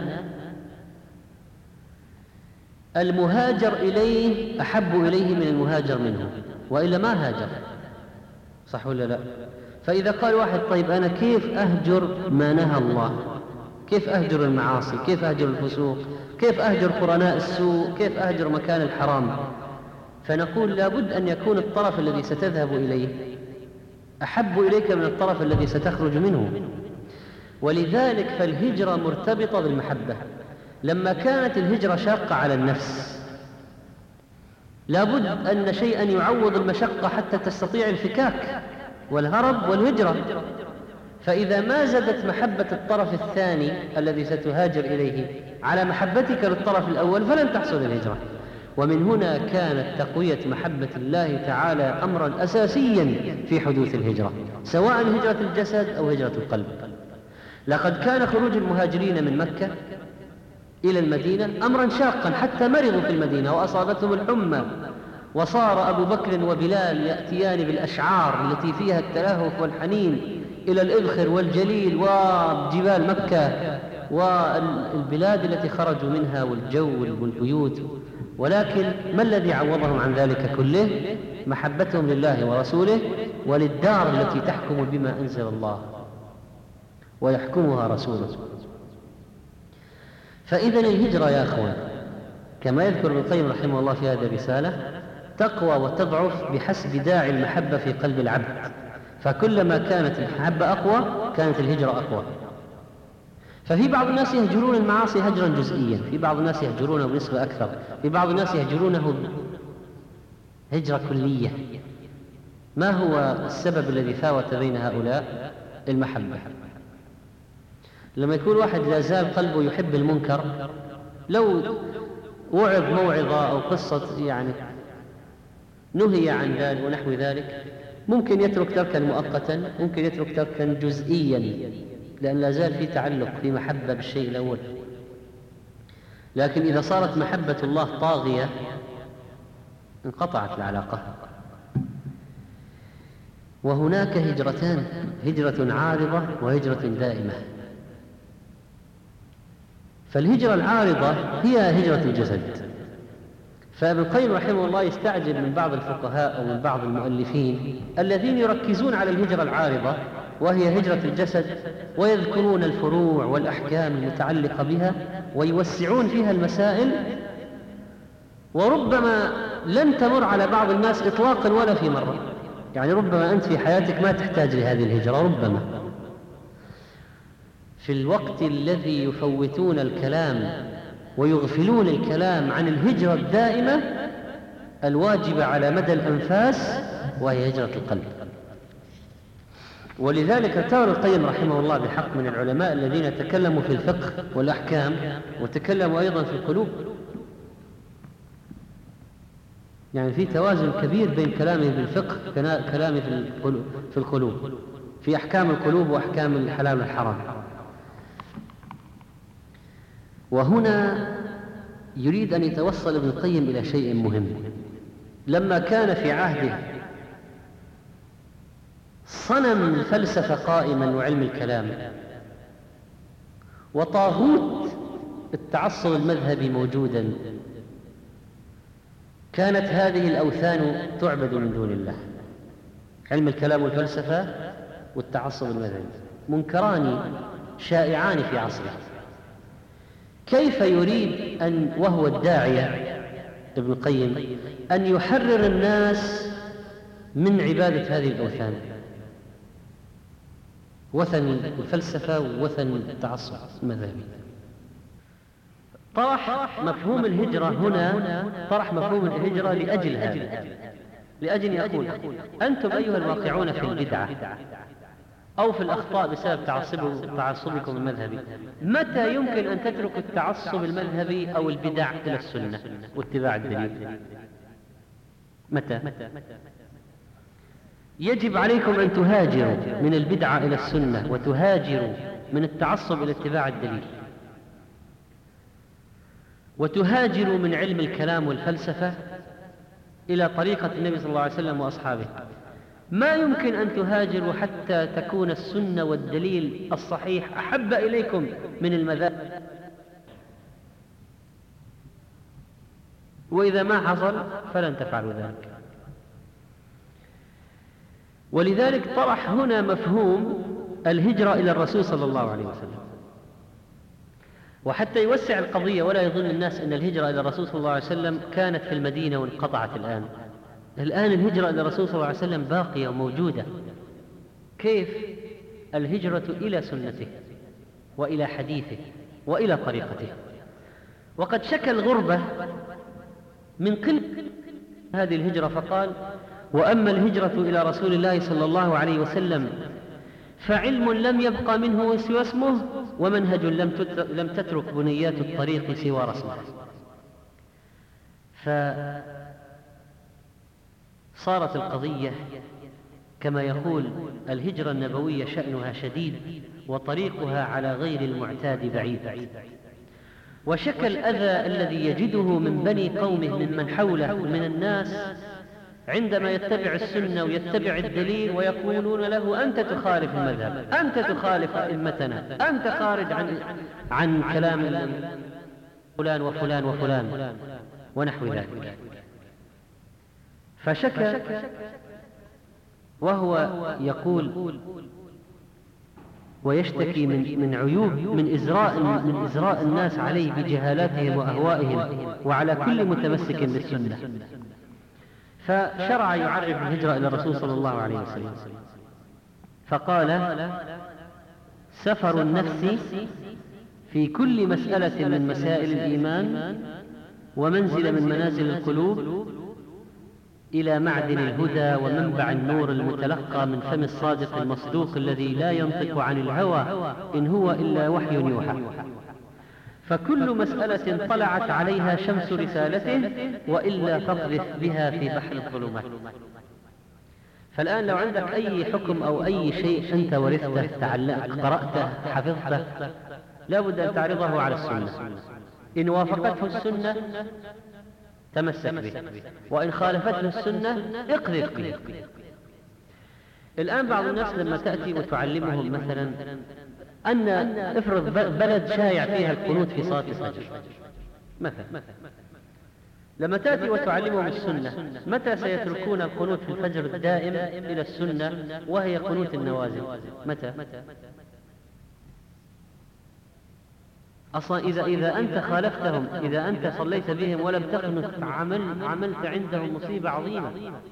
Speaker 1: المهاجر إليه أحب إليه من المهاجر منه، وإلا ما هاجر، صح ولا لا؟ فإذا قال واحد طيب أنا كيف أهجر ما نهى الله؟ كيف أهجر المعاصي؟ كيف أهجر الفسوق؟ كيف أهجر قرناء السوء؟ كيف أهجر مكان الحرام؟ فنقول لابد أن يكون الطرف الذي ستذهب إليه أحب إليك من الطرف الذي ستخرج منه. ولذلك فالهجرة مرتبطة بالمحبة. لما كانت الهجرة شاقة على النفس لابد أن شيئا يعوض المشقة حتى تستطيع الفكاك والهرب والهجرة. فإذا ما زادت محبة الطرف الثاني الذي ستهاجر إليه على محبتك للطرف الأول فلن تحصل الهجرة. ومن هنا كانت تقوية محبة الله تعالى أمرا أساسيا في حدوث الهجرة، سواء هجرة الجسد أو هجرة القلب. لقد كان خروج المهاجرين من مكة إلى المدينة أمرا شاقا حتى مرضوا في المدينة وأصابتهم الحمى، وصار أبو بكر وبلال يأتيان بالأشعار التي فيها التلهف والحنين إلى الإذخر والجليل وجبال مكة والبلاد التي خرجوا منها والجو والبيوت. ولكن ما الذي عوضهم عن ذلك كله؟ محبتهم لله ورسوله وللدار التي تحكم بما أنزل الله ويحكمها رسوله. فإذا الهجرة يا أخوان كما يذكر ابن القيم رحمه الله في هذه الرسالة تقوى وتضعف بحسب داعي المحبة في قلب العبد، فكلما كانت المحبة أقوى كانت الهجرة أقوى. ففي بعض الناس يهجرون المعاصي هجرا جزئيا، في بعض الناس يهجرونه بنسبة أكثر، في بعض الناس يهجرونه هجرة كلية. ما هو السبب الذي فاوت بين هؤلاء؟ المحبة. لما يكون واحد لا زال قلبه يحب المنكر، لو وعظ موعظة أو قصة يعني نهي عن ذلك ونحو ذلك ممكن يترك تركا مؤقتا، ممكن يترك تركا جزئيا، لأن لا زال في تعلق في محبة بالشيء الأول. لكن إذا صارت محبة الله طاغية انقطعت العلاقة. وهناك هجرتان، هجرة عارضة وهجرة دائمة. فالهجرة العارضة هي هجرة الجسد. فابن القيم رحمه الله يستعجب من بعض الفقهاء أو من بعض المؤلفين الذين يركزون على الهجرة العارضة وهي هجرة الجسد، ويذكرون الفروع والأحكام المتعلقة بها ويوسعون فيها المسائل، وربما لن تمر على بعض الناس إطلاقا ولا في مرة. يعني ربما أنت في حياتك ما تحتاج لهذه الهجرة، ربما في الوقت الذي يفوتون الكلام ويغفلون الكلام عن الهجرة الدائمة الواجبة على مدى الأنفاس، وهي هجرة القلب. ولذلك اعتبر القيم رحمه الله بحق من العلماء الذين تكلموا في الفقه والأحكام وتكلموا أيضا في القلوب. يعني في توازن كبير بين كلامه في الفقه وكلامه في القلوب. في أحكام القلوب وأحكام الحلال والحرام. وهنا يريد أن يتوصل ابن القيم إلى شيء مهم. لما كان في عهده صنم الفلسفة قائما وعلم الكلام وطاغوت التعصب المذهبي موجودا، كانت هذه الأوثان تعبد من دون الله. علم الكلام والفلسفة والتعصب المذهبي منكران شائعان في عصره. كيف يريد أن، وهو الداعية ابن القيم، أن يحرر الناس من عبادة هذه الأوثان، وثن الفلسفة ووثن التعصب المذهبي؟ طرح مفهوم الهجرة هنا، طرح مفهوم الهجرة لأجل هذا، لأجل يقول: أنتم أيها الواقعون في البدعة أو في الأخطاء بسبب تعصبكم المذهبي، متى يمكن أن تتركوا التعصب المذهبي أو البدع إلى السنة واتباع الدليل؟ متى؟ يجب عليكم أن تهاجروا من البدعة إلى السنة، وتهاجروا من التعصب إلى اتباع الدليل، وتهاجروا من علم الكلام والفلسفة إلى طريقة النبي صلى الله عليه وسلم وأصحابه. ما يمكن أن تهاجروا حتى تكون السنة والدليل الصحيح أحب إليكم من المذاهب، وإذا ما حصل فلن تفعلوا ذلك. ولذلك طرح هنا مفهوم الهجرة إلى الرسول صلى الله عليه وسلم، وحتى يوسع القضية ولا يظن الناس أن الهجرة إلى الرسول صلى الله عليه وسلم كانت في المدينة وانقطعت الآن الهجرة إلى الرسول صلى الله عليه وسلم باقية وموجودة. كيف؟ الهجرة إلى سنته وإلى حديثه وإلى طريقته. وقد شكى الغربة من قلة هذه الهجرة فقال: وأما الهجرة إلى رسول الله صلى الله عليه وسلم فعلم لم يبقى منه سوى اسمه، ومنهج لم تترك بنيات الطريق سوى رسمه. فصارت القضية كما يقول: الهجرة النبوية شأنها شديد، وطريقها على غير المعتاد بعيد. وشكى الأذى الذي يجده من بني قومه ممن حوله من الناس عندما يتبع السنة ويتبع الدليل، ويقولون له: أنت تخالف المذهب، أنت تخالف أئمتنا، أنت خارج عن كلام فلان وفلان وفلان ونحو ذلك. فشكى وهو يقول ويشتكي من عيوب، من إزراء الناس عليه بجهالاتهم وأهوائهم، وعلى كل متمسك بالسنة. فشرع يعرف الهجرة إلى الرسول صلى الله عليه وسلم، فقال: سفر النفس في كل مسألة من مسائل الإيمان، ومنزل من منازل القلوب، إلى معدن الهدى ومنبع النور المتلقى من فم الصادق المصدوق الذي لا ينطق عن الهوى إن هو إلا وحي يوحى. فكل مسألة طلعت عليها شمس رسالته، وإلا فاقذف بها في بحر الظلمات. فالآن لو عندك أي حكم أو أي شيء أنت ورثته، قرأته، حفظته، لا بد أن تعرضه على السنة. إن وافقته السنة تمسك به، وإن خالفته السنة اقذف به. الآن بعض الناس لما تأتي وتعلمهم مثلا أن افرض بلد شايع فيها القنوت في صلاة الفجر مثلا، لما تأتي وتعلمهم السنة، متى سيتركون القنوت في الفجر الدائم إلى السنة وهي قنوت النوازل؟ متى؟ أصلا إذا أنت خالفتهم، إذا أنت صليت بهم ولم تقنت، عملت عندهم مصيبة عظيمة،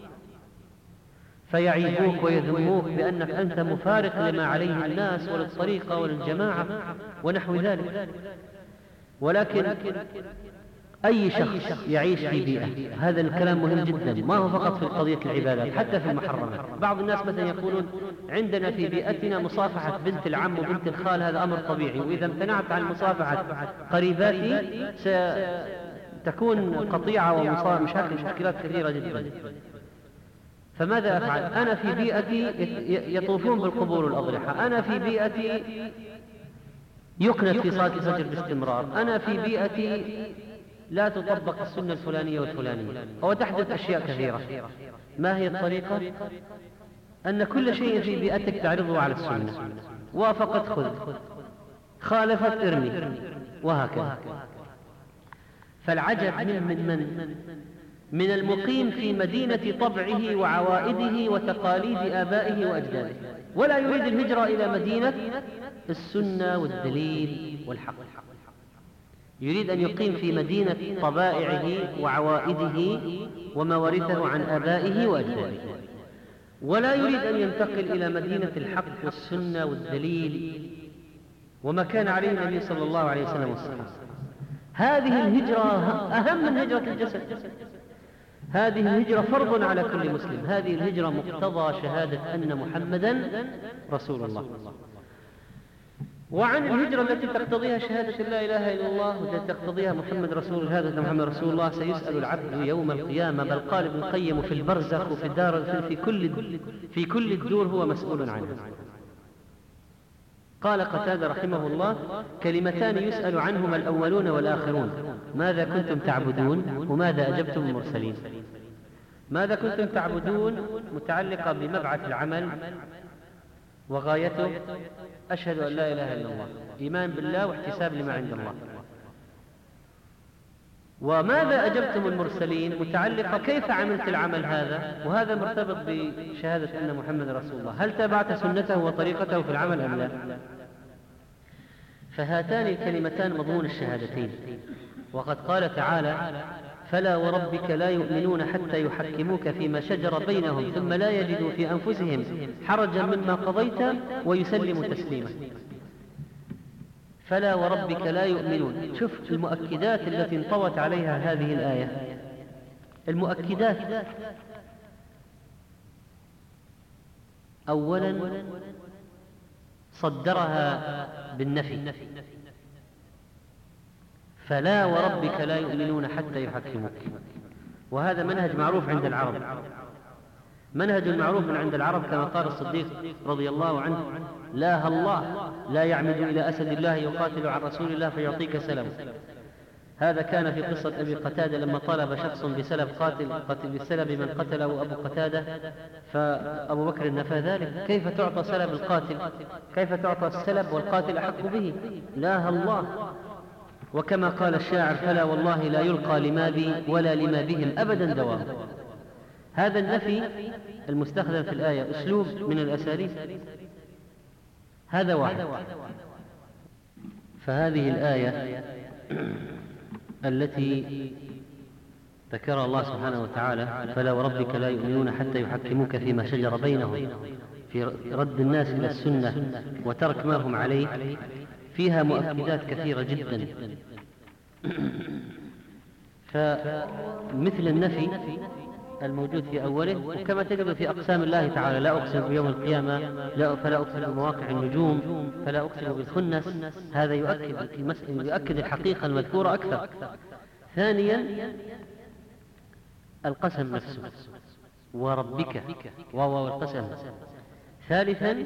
Speaker 1: فيعيبوك ويذموك بأنك أنت مفارق لما عليه الناس وللطريقة وللجماعة ونحو ذلك. ولكن أي شخص يعيش في بيئة، هذا الكلام مهم جدا، ما هو فقط في قضية العبادات، حتى في المحرمات. بعض الناس مثلا يقولون: عندنا في بيئتنا مصافحة بنت العم وبنت الخال، هذا أمر طبيعي، وإذا امتنعت عن مصافحة قريباتي ستكون قطيعة ومشاكلات كثيرة جدا. فماذا أفعل؟ أنا في بيئتي يطوفون بالقبور والأضرحة، أنا في بيئتي يقنت في صلاة الفجر باستمرار، أنا في بيئتي لا تطبق السنة الفلانية والفلانية، وتحدث أشياء كثيرة. ما هي الطريقة؟ أن كل شيء في بيئتك تعرضه على السنة، وافقت خذ، خالفت ارمي، وهكذا. فالعجب من المقيم في مدينة طبعه وعوائده وتقاليد آبائه وأجداده، ولا يريد الهجرة إلى مدينة السنة والدليل والحق، يريد أن يقيم في مدينة طبائعه وعوائده وما ورثه عن آبائه وأجداده، ولا يريد أن ينتقل إلى مدينة الحق والسنة والدليل وما كان عليه النبي صلى الله عليه وسلم والصحابة. هذه الهجرة أهم من هجرة الجسد، هذه الهجرة فرض على كل مسلم، هذه الهجرة مقتضى شهادة أن محمدا رسول الله. وعن الهجرة التي تقتضيها شهادة لا إله إلا الله والتي تقتضيها محمد رسول هذا محمد رسول الله سيسأل العبد يوم القيامة، بل قال ابن القيم في البرزخ وفي الدار في كل الدور هو مسؤول عنها. قال قتادة رحمه الله: كلمتان يسأل عنهما الأولون والآخرون، ماذا كنتم تعبدون وماذا أجبتم المرسلين. ماذا كنتم تعبدون متعلقة بمبعث العمل وغايته أشهد أن لا إله إلا الله، إيمان بالله واحتساب لما عند الله. وماذا أجبتم المرسلين متعلقة كيف عملت العمل هذا، وهذا مرتبط بشهادة أن محمد رسول الله، هل تابعت سنته وطريقته في العمل أم لا. فهاتان الكلمتان مضمون الشهادتين. وقد قال تعالى: فلا وربك لا يؤمنون حتى يحكموك فيما شجر بينهم ثم لا يجدوا في أنفسهم حرجا مما قضيت ويسلموا تسليما. فلا وربك لا يؤمنون. شوف المؤكدات التي انطوت عليها هذه الآية. المؤكدات: أولا صدرها بالنفي، فلا وربك لا يؤمنون حتى يحكموك، وهذا منهج معروف عند العرب، منهج معروف عند العرب، كما قال الصديق رضي الله عنه: لا الله لا يعمد إلى أسد الله يقاتل عن رسول الله فيعطيك سلم. هذا كان في قصة أبي قتادة لما طلب شخص بسلب قتل بسلب من قتله أبو قتادة، فأبو بكر نفى ذلك. كيف تعطى سلب القاتل؟ كيف تعطى السلب والقاتل أحق به؟ لا الله. وكما قال الشاعر: فلا والله لا يلقى لما بي ولا لما بهم أبدا دوام. هذا النفي المستخدم في الآية أسلوب من الأساليب، هذا واحد. فهذه الآية التي ذكر الله سبحانه وتعالى: فلا وربك لا يؤمنون حتى يحكموك فيما شجر بينهم، في رد الناس إلى السنة وترك ما هم عليه، فيها مؤكدات كثيرة جدا. فمثل النفي الموجود في أوله، وكما تجد في أقسام الله تعالى: لا أقسم بيوم القيامة، فلا أقسم بمواقع النجوم، فلا أقسم بالخنس. هذا يؤكد الحقيقة المذكورة أكثر. ثانيا القسم نفسه، وربك، وهو القسم. ثالثا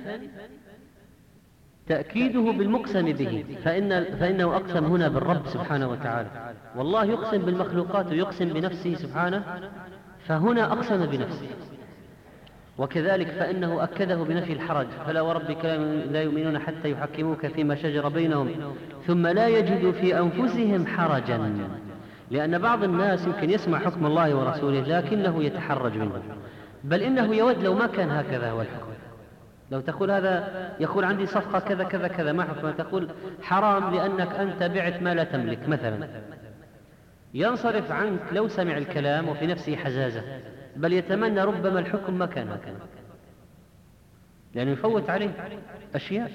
Speaker 1: تأكيده بالمقسم به، فإنه أقسم هنا بالرب سبحانه وتعالى، والله يقسم بالمخلوقات ويقسم بنفسه سبحانه، فهنا أقسم بنفسه. وكذلك فإنه أكده بنفي الحرج: فلا وربك لا يؤمنون حتى يحكموك فيما شجر بينهم ثم لا يجدوا في أنفسهم حرجا. لأن بعض الناس يمكن يسمع حكم الله ورسوله لكنه يتحرج منه، بل إنه يود لو ما كان هكذا هو الحكم. لو تقول هذا يقول عندي صفقة كذا كذا كذا، ما حكم؟ تقول حرام لأنك أنت بعت ما لا تملك مثلا، ينصرف عنك لو سمع الكلام وفي نفسه حزازة، بل يتمنى ربما الحكم ما كان هكذا، لأنه يفوت عليه أشياء.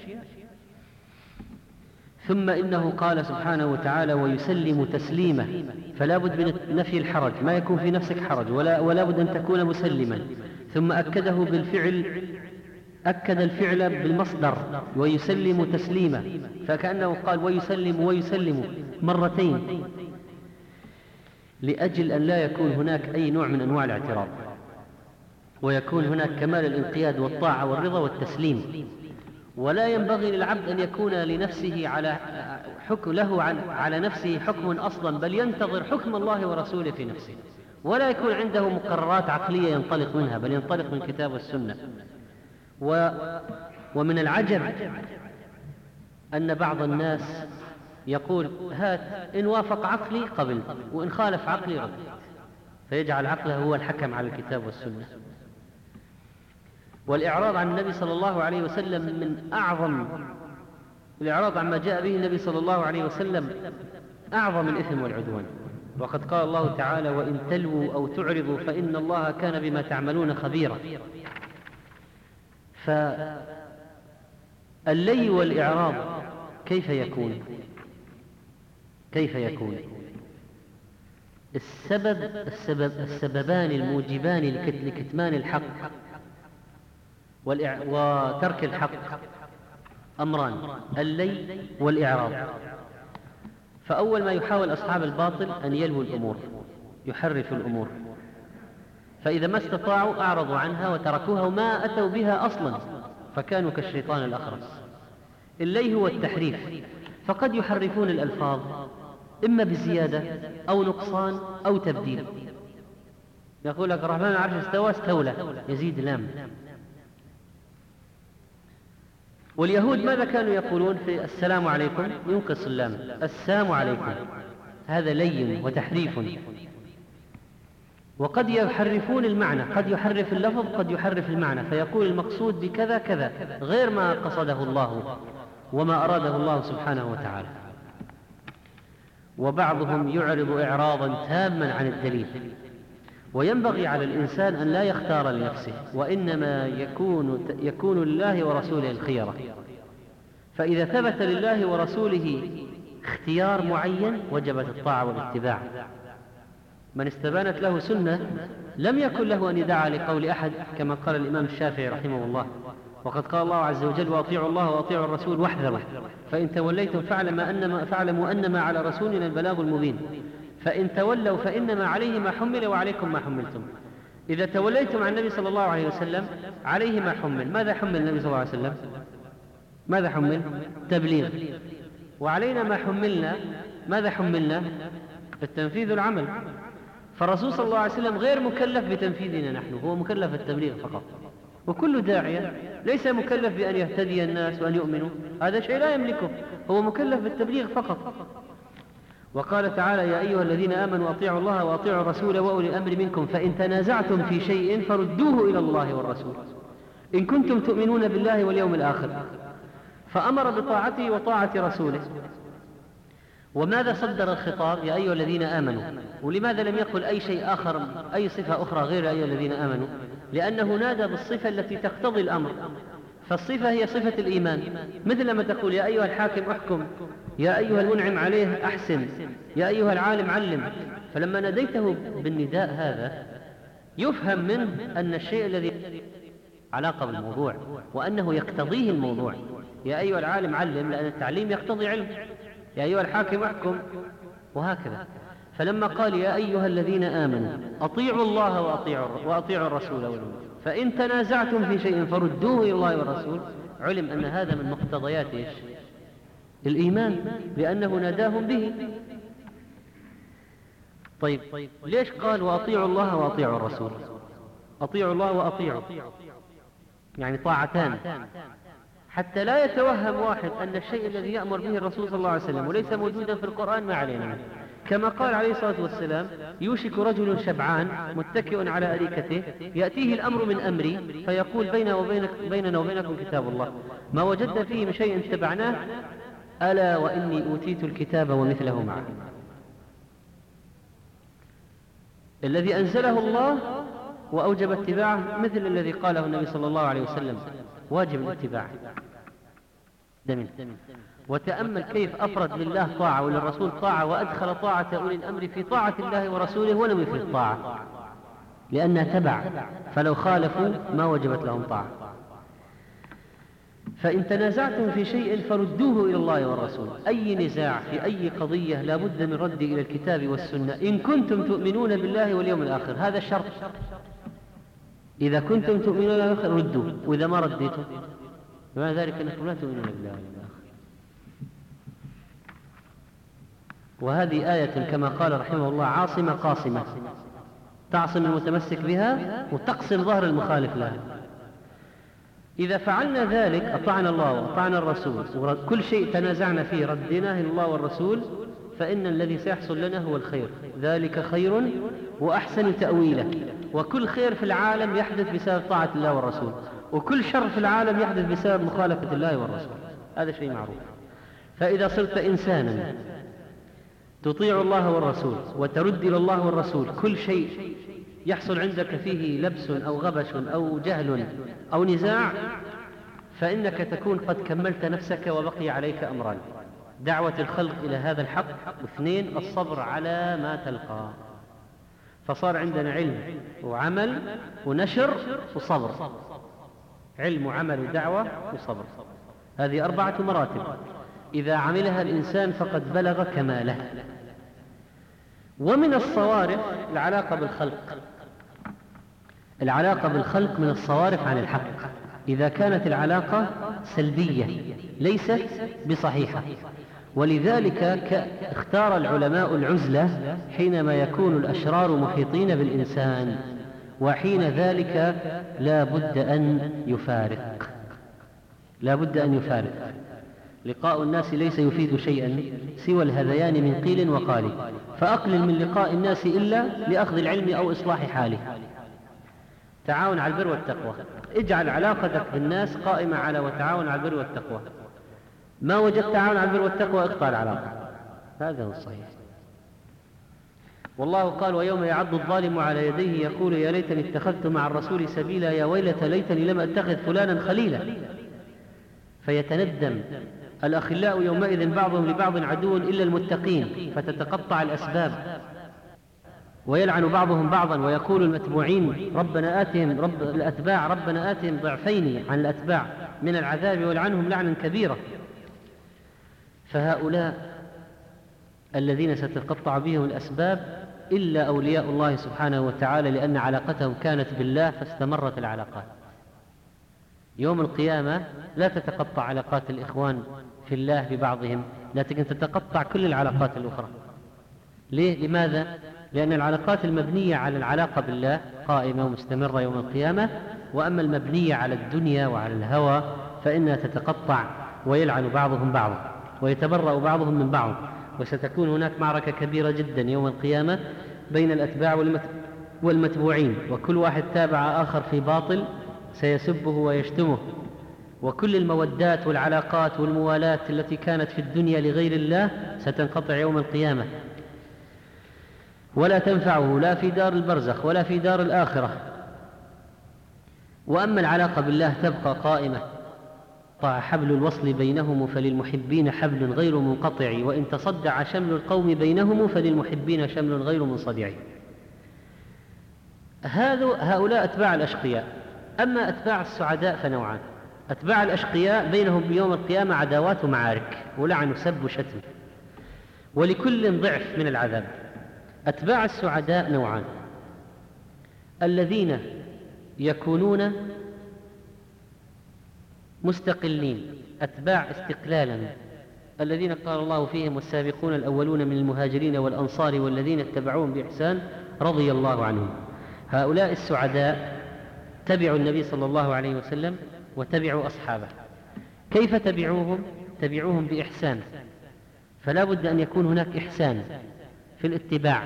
Speaker 1: ثم إنه قال سبحانه وتعالى: ويسلم تسليما، فلا بد من نفي الحرج، ما يكون في نفسك حرج، ولا بد أن تكون مسلما. ثم أكده بالفعل، أكد الفعل بالمصدر ويسلم تسليما، فكأنه قال ويسلم مرتين، لأجل أن لا يكون هناك أي نوع من أنواع الاعتراض. ويكون هناك كمال الانقياد والطاعة والرضا والتسليم. ولا ينبغي للعبد أن يكون لنفسه على نفسه حكم أصلا، بل ينتظر حكم الله ورسوله في نفسه، ولا يكون عنده مقررات عقلية ينطلق منها، بل ينطلق من كتاب والسنة. ومن العجب أن بعض الناس يقول هات إن وافق عقلي قبل، وإن خالف عقلي رد، فيجعل عقله هو الحكم على الكتاب والسنة. والإعراض عن النبي صلى الله عليه وسلم من أعظم الإعراض عما جاء به النبي صلى الله عليه وسلم أعظم الإثم والعدوان. وقد قال الله تعالى: وإن تلووا أو تعرضوا فإن الله كان بما تعملون خبيرا. فاللي والإعراض كيف يكون؟ السببان الموجبان لكتمان الحق وترك الحق أمران: اللي والإعراض. فأول ما يحاول أصحاب الباطل أن يلووا الأمور، يحرفوا الأمور، فإذا ما استطاعوا أعرضوا عنها وتركوها وما أتوا بها أصلا، فكانوا كالشيطان الأخرس. اللي هو التحريف، فقد يحرفون الألفاظ إما بزيادة أو نقصان أو تبديل. يقول لك الرحمن على العرش استوى، استولى، يزيد لام. واليهود ماذا كانوا يقولون في السلام عليكم؟ ينقص اللام، السلام عليكم، هذا لي وتحريف. وقد يحرفون المعنى، قد يحرف اللفظ، قد يحرف المعنى، فيقول المقصود بكذا كذا غير ما قصده الله وما أراده الله سبحانه وتعالى. وبعضهم يعرض إعراضا تاما عن الدليل. وينبغي على الإنسان أن لا يختار لنفسه، وإنما يكون لله ورسوله الخيرة. فإذا ثبت لله ورسوله اختيار معين وجبت الطاعة والاتباع. من استبانت له سنة لم يكن له أن يدعى لقول أحد، كما قال الإمام الشافعي رحمه الله: وقد قال الله عز وجل: وأطيعوا الله وأطيعوا الرسول واحذروا، فإن توليتم فاعلموا أنما على رسولنا البلاغ المبين، فإن تولوا فإنما عليه ما حمل وعليكم ما حملتم. إذا توليتم عن النبي صلى الله عليه وسلم عليه ما حمل. ماذا حمل النبي صلى الله عليه وسلم؟ ماذا حمل؟ تبليغ. وعلينا ما حملنا. ماذا حملنا؟ التنفيذ والعمل. فالرسول صلى الله عليه وسلم غير مكلف بتنفيذنا نحن، هو مكلف التبليغ فقط. وكل داعية ليس مكلف بأن يهتدي الناس وأن يؤمنوا، هذا شيء لا يملكه، هو مكلف بالتبليغ فقط. وقال تعالى: يا أيها الذين آمنوا أطيعوا الله وأطيعوا الرسول وأولي الأمر منكم، فإن تنازعتم في شيء فردوه إلى الله والرسول إن كنتم تؤمنون بالله واليوم الآخر. فأمر بطاعته وطاعة رسوله. وماذا صدر الخطاب؟ يا أيها الذين آمنوا. ولماذا لم يقل أي شيء آخر، أي صفة أخرى غير يا أيها الذين آمنوا؟ لأنه نادى بالصفة التي تقتضي الأمر، فالصفة هي صفة الإيمان. مثل ما تقول: يا أيها الحاكم احكم، يا أيها المنعم عليه أحسن، يا أيها العالم علم. فلما ناديته بالنداء هذا يفهم منه أن الشيء الذي علاقة بالموضوع وأنه يقتضيه الموضوع. يا أيها العالم علم، لأن التعليم يقتضي علم. يا أيها الحاكم احكم، وهكذا. فلما قال: يا أيها الذين آمنوا أطيعوا الله وأطيعوا الرسول فإن تنازعتم في شيء فردوه إلى الله والرسول، علم أن هذا من مقتضيات الإيمان، لأنه ناداهم به. طيب، ليش قال وأطيعوا الله وأطيعوا الرسول؟ أطيعوا الله وأطيعوا، يعني طاعتان، حتى لا يتوهم واحد أن الشيء الذي يأمر به الرسول صلى الله عليه وسلم وليس موجودا في القرآن ما علينا منه. كما قال عليه الصلاة والسلام: يوشك رجل شبعان متكئ على أريكته يأتيه الأمر من أمري فيقول: بيننا وبينكم كتاب الله، ما وجدنا فيه من شيء اتبعناه، ألا وإني أوتيت الكتاب ومثله معه. الذي أنزله الله وأوجب اتباعه مثل الذي قاله النبي صلى الله عليه وسلم، واجب الاتباع. وتأمل كيف أفرد لله طاعة وللرسول طاعة، وأدخل طاعة أولي الأمر في طاعة الله ورسوله ولم يفرد طاعة، لأنها تبع، فلو خالفوا ما وجبت لهم طاعة. فإن تنازعتم في شيء فردوه إلى الله والرسول. أي نزاع في أي قضية لا بد من رد إلى الكتاب والسنة إن كنتم تؤمنون بالله واليوم الآخر، هذا الشرط. إذا كنتم تؤمنون بالآخرة ردوا، وإذا ما رديتم فما ذلك أنكم لا تؤمنون بالله والآخرة. وهذه آية كما قال رحمه الله عاصمة قاصمة، تعصم المتمسك بها وتقصم ظهر المخالف لها. إذا فعلنا ذلك أطعنا الله وأطعنا الرسول، وكل شيء تنازعنا فيه رديناه إلى الله والرسول، فإن الذي سيحصل لنا هو الخير، ذلك خير وأحسن تأويله. وكل خير في العالم يحدث بسبب طاعة الله والرسول، وكل شر في العالم يحدث بسبب مخالفة الله والرسول، هذا شيء معروف. فإذا صرت إنسانا تطيع الله والرسول وترد إلى الله والرسول، كل شيء يحصل عندك فيه لبس أو غبش أو جهل أو نزاع، فإنك تكون قد كملت نفسك وبقي عليك أمران: دعوة الخلق إلى هذا الحق، واثنين الصبر على ما تلقى. فصار عندنا علم وعمل ونشر وصبر، علم وعمل ودعوة وصبر، هذه 4 مراتب إذا عملها الإنسان فقد بلغ كماله. ومن الصوارف العلاقة بالخلق، العلاقة بالخلق من الصوارف عن الحق إذا كانت العلاقة سلبية ليست بصحيحة. ولذلك اختار العلماء العزلة حينما يكون الأشرار محيطين بالإنسان، وحين ذلك لا بد أن يفارق، لا بد أن يفارق. لقاء الناس ليس يفيد شيئا سوى الهذيان من قيل وقال، فأقلل من لقاء الناس إلا لأخذ العلم أو إصلاح حاله. تعاون على البر والتقوى، اجعل علاقتك بالناس قائمة على وتعاون على البر والتقوى. ما وجدت تعاون على البر والتقوى اقطع العلاقة، هذا هو الصحيح. والله قال: ويوم يعض الظالم على يديه يقول يا ليتني اتخذت مع الرسول سبيلا، يا ويلتى ليتني لم أتخذ فلانا خليلا. فيتندم الأخلاء يومئذ بعضهم لبعض عدو إلا المتقين، فتتقطع الأسباب، ويلعن بعضهم بعضا، ويقول المتبوعين ربنا آتهم الأتباع ربنا آتهم ضعفين عن الأتباع من العذاب والعنهم لعنا كبيرا. فهؤلاء الذين ستتقطع بهم الأسباب إلا أولياء الله سبحانه وتعالى، لأن علاقتهم كانت بالله فاستمرت العلاقات. يوم القيامة لا تتقطع علاقات الإخوان في الله ببعضهم، لكن تتقطع كل العلاقات الأخرى. ليه؟ لماذا؟ لأن العلاقات المبنية على العلاقة بالله قائمة ومستمرة يوم القيامة، وأما المبنية على الدنيا وعلى الهوى فإنها تتقطع ويلعن بعضهم بعضا ويتبرأ بعضهم من بعض. وستكون هناك معركة كبيرة جدا يوم القيامة بين الأتباع والمتبوعين، وكل واحد تابع آخر في باطل سيسبه ويشتمه، وكل المودات والعلاقات والموالاة التي كانت في الدنيا لغير الله ستنقطع يوم القيامة، ولا تنفعه لا في دار البرزخ ولا في دار الآخرة. وأما العلاقة بالله تبقى قائمة، قطع حبل الوصل بينهم فللمحبين حبل غير منقطع، وإن تصدع شمل القوم بينهم فللمحبين شمل غير منصدع. هؤلاء أتباع الأشقياء. أما أتباع السعداء فنوعان: أتباع الأشقياء بينهم بيوم القيامة عداوات ومعارك ولعن وسب وشتم، ولكل ضعف من العذاب. أتباع السعداء نوعان: الذين يكونون مستقلين، أتباع استقلالا، الذين قال الله فيهم والسابقون الأولون من المهاجرين والأنصار والذين اتبعوهم بإحسان رضي الله عنهم. هؤلاء السعداء تبعوا النبي صلى الله عليه وسلم وتبعوا أصحابه. كيف تبعوهم؟ تبعوهم بإحسان، فلا بد أن يكون هناك إحسان في الاتباع.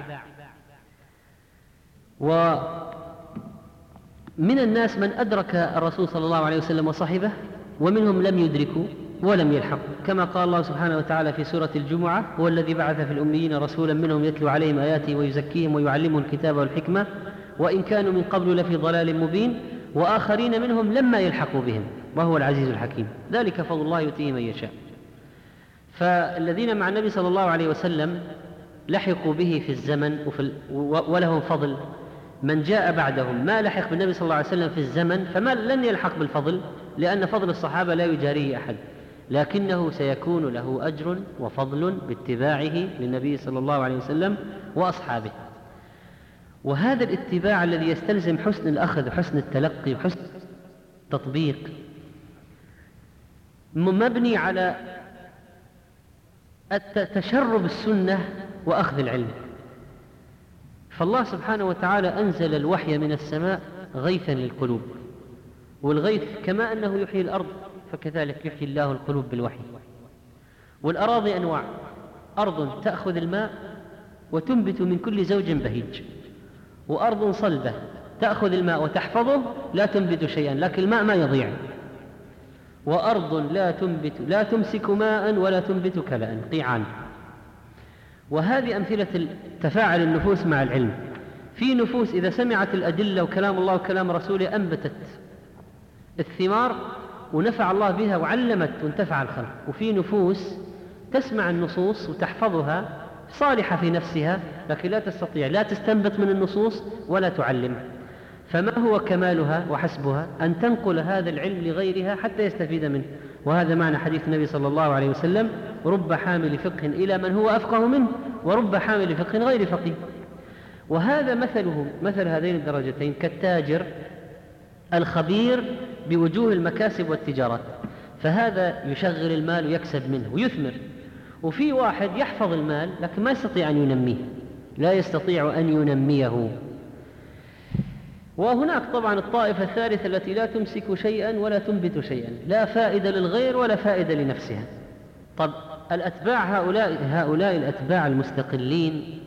Speaker 1: ومن الناس من أدرك الرسول صلى الله عليه وسلم وصحبه، ومنهم لم يدركوا ولم يلحقوا، كما قال الله سبحانه وتعالى في سورة الجمعة: هو الذي بعث في الأميين رسولا منهم يتلو عليهم آياته ويزكيهم ويعلمهم الكتاب والحكمة وإن كانوا من قبل لفي ضلال مبين وآخرين منهم لما يلحقوا بهم وهو العزيز الحكيم، ذلك فضل الله يؤتيه من يشاء. فالذين مع النبي صلى الله عليه وسلم لحقوا به في الزمن ولهم فضل. من جاء بعدهم ما لحق بالنبي صلى الله عليه وسلم في الزمن فما لن يلحق بالفضل، لأن فضل الصحابة لا يجاريه أحد، لكنه سيكون له أجر وفضل باتباعه للنبي صلى الله عليه وسلم وأصحابه. وهذا الاتباع الذي يستلزم حسن الأخذ وحسن التلقي وحسن التطبيق مبني على تشرب السنة وأخذ العلم. فالله سبحانه وتعالى أنزل الوحي من السماء غيثا للقلوب، والغيث كما أنه يحيي الأرض فكذلك يحيي الله القلوب بالوحي. والأراضي أنواع: أرض تأخذ الماء وتنبت من كل زوج بهيج، وأرض صلبة تأخذ الماء وتحفظه لا تنبت شيئا لكن الماء ما يضيع، وأرض لا تمسك ماء ولا تنبت كلأ قيعان. وهذه أمثلة تفاعل النفوس مع العلم. في نفوس إذا سمعت الأدلة وكلام الله وكلام رسوله أنبتت الثمار ونفع الله بها وعلمت وانتفع الخلق. وفي نفوس تسمع النصوص وتحفظها صالحة في نفسها لكن لا تستطيع لا تستنبط من النصوص ولا تعلم. فما هو كمالها وحسبها أن تنقل هذا العلم لغيرها حتى يستفيد منه. وهذا معنى حديث النبي صلى الله عليه وسلم: رب حامل فقه إلى من هو أفقه منه ورب حامل فقه غير فقيه. وهذا مثل هذين الدرجتين كالتاجر الخبير بوجوه المكاسب والتجارات، فهذا يشغل المال ويكسب منه ويثمر. وفي واحد يحفظ المال لكن ما يستطيع أن ينميه، لا يستطيع أن ينميه. وهناك طبعا الطائفة الثالثة التي لا تمسك شيئا ولا تنبت شيئا، لا فائدة للغير ولا فائدة لنفسها. طب الأتباع هؤلاء الأتباع المستقلين،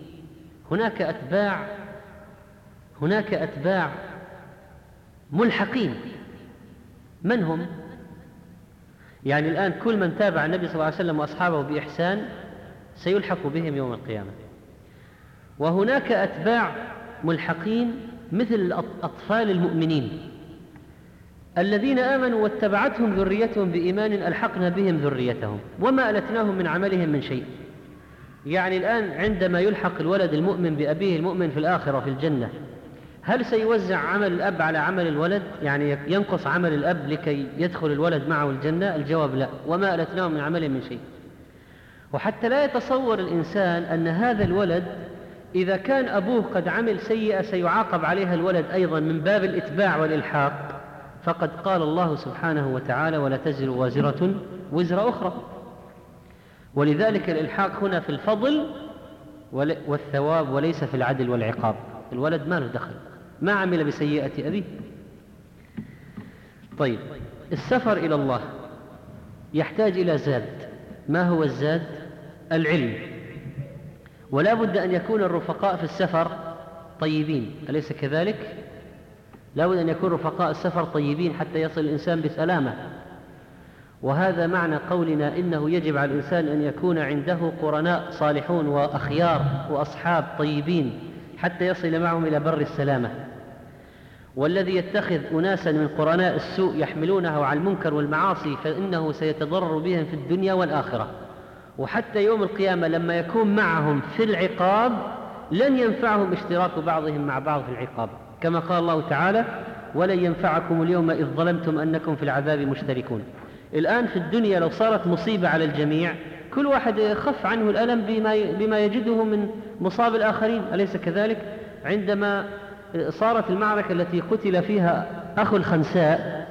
Speaker 1: هناك أتباع ملحقين. من هم؟ يعني الآن كل من تابع النبي صلى الله عليه وسلم وأصحابه بإحسان سيلحق بهم يوم القيامة. وهناك أتباع ملحقين مثل الأطفال المؤمنين الذين آمنوا واتبعتهم ذريتهم بإيمان ألحقنا بهم ذريتهم وما ألتناهم من عملهم من شيء. يعني الآن عندما يلحق الولد المؤمن بأبيه المؤمن في الآخرة في الجنة، هل سيوزع عمل الأب على عمل الولد؟ يعني ينقص عمل الأب لكي يدخل الولد معه الجنة؟ الجواب لا، وما ألتناهم من عملهم من شيء. وحتى لا يتصور الإنسان أن هذا الولد إذا كان أبوه قد عمل سيئة سيعاقب عليها الولد أيضا من باب الإتباع والإلحاق. فقد قال الله سبحانه وتعالى: ولا تزر وازرة وزر أخرى. ولذلك الإلحاق هنا في الفضل والثواب وليس في العدل والعقاب. الولد ما له دخل، ما عمل بسيئة أبيه. طيب، السفر إلى الله يحتاج إلى زاد. ما هو الزاد؟ العلم. ولا بد أن يكون الرفقاء في السفر طيبين، أليس كذلك؟ لا بد أن يكون رفقاء السفر طيبين حتى يصل الإنسان بسلامة. وهذا معنى قولنا إنه يجب على الإنسان أن يكون عنده قرناء صالحون وأخيار وأصحاب طيبين حتى يصل معهم إلى بر السلامة. والذي يتخذ أناسا من قرناء السوء يحملونه على المنكر والمعاصي فإنه سيتضرر بهم في الدنيا والآخرة. وحتى يوم القيامة لما يكون معهم في العقاب لن ينفعهم اشتراك بعضهم مع بعض في العقاب، كما قال الله تعالى: ولن ينفعكم اليوم إذ ظلمتم أنكم في العذاب مشتركون. الآن في الدنيا لو صارت مصيبة على الجميع كل واحد يخف عنه الألم بما يجده من مصاب الآخرين، أليس كذلك؟ عندما صارت المعركة التي قتل فيها أخو الخنساء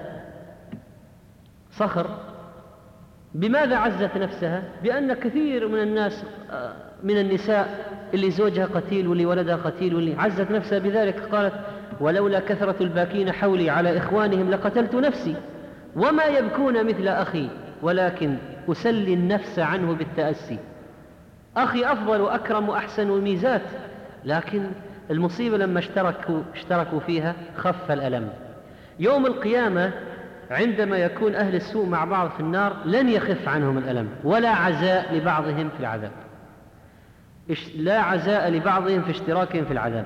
Speaker 1: صخر، بماذا عزت نفسها؟ بأن كثير من الناس من النساء اللي زوجها قتيل واللي ولدها قتيل واللي عزت نفسها بذلك، قالت: ولولا كثرة الباكين حولي على إخوانهم لقتلت نفسي وما يبكون مثل أخي ولكن أسلي النفس عنه بالتأسي. أخي أفضل وأكرم وأحسن الميزات، لكن المصيبة لما اشتركوا فيها خف الألم. يوم القيامة عندما يكون أهل السوء مع بعض في النار لن يخف عنهم الألم ولا عزاء لبعضهم في العذاب، لا عزاء لبعضهم في اشتراكهم في العذاب.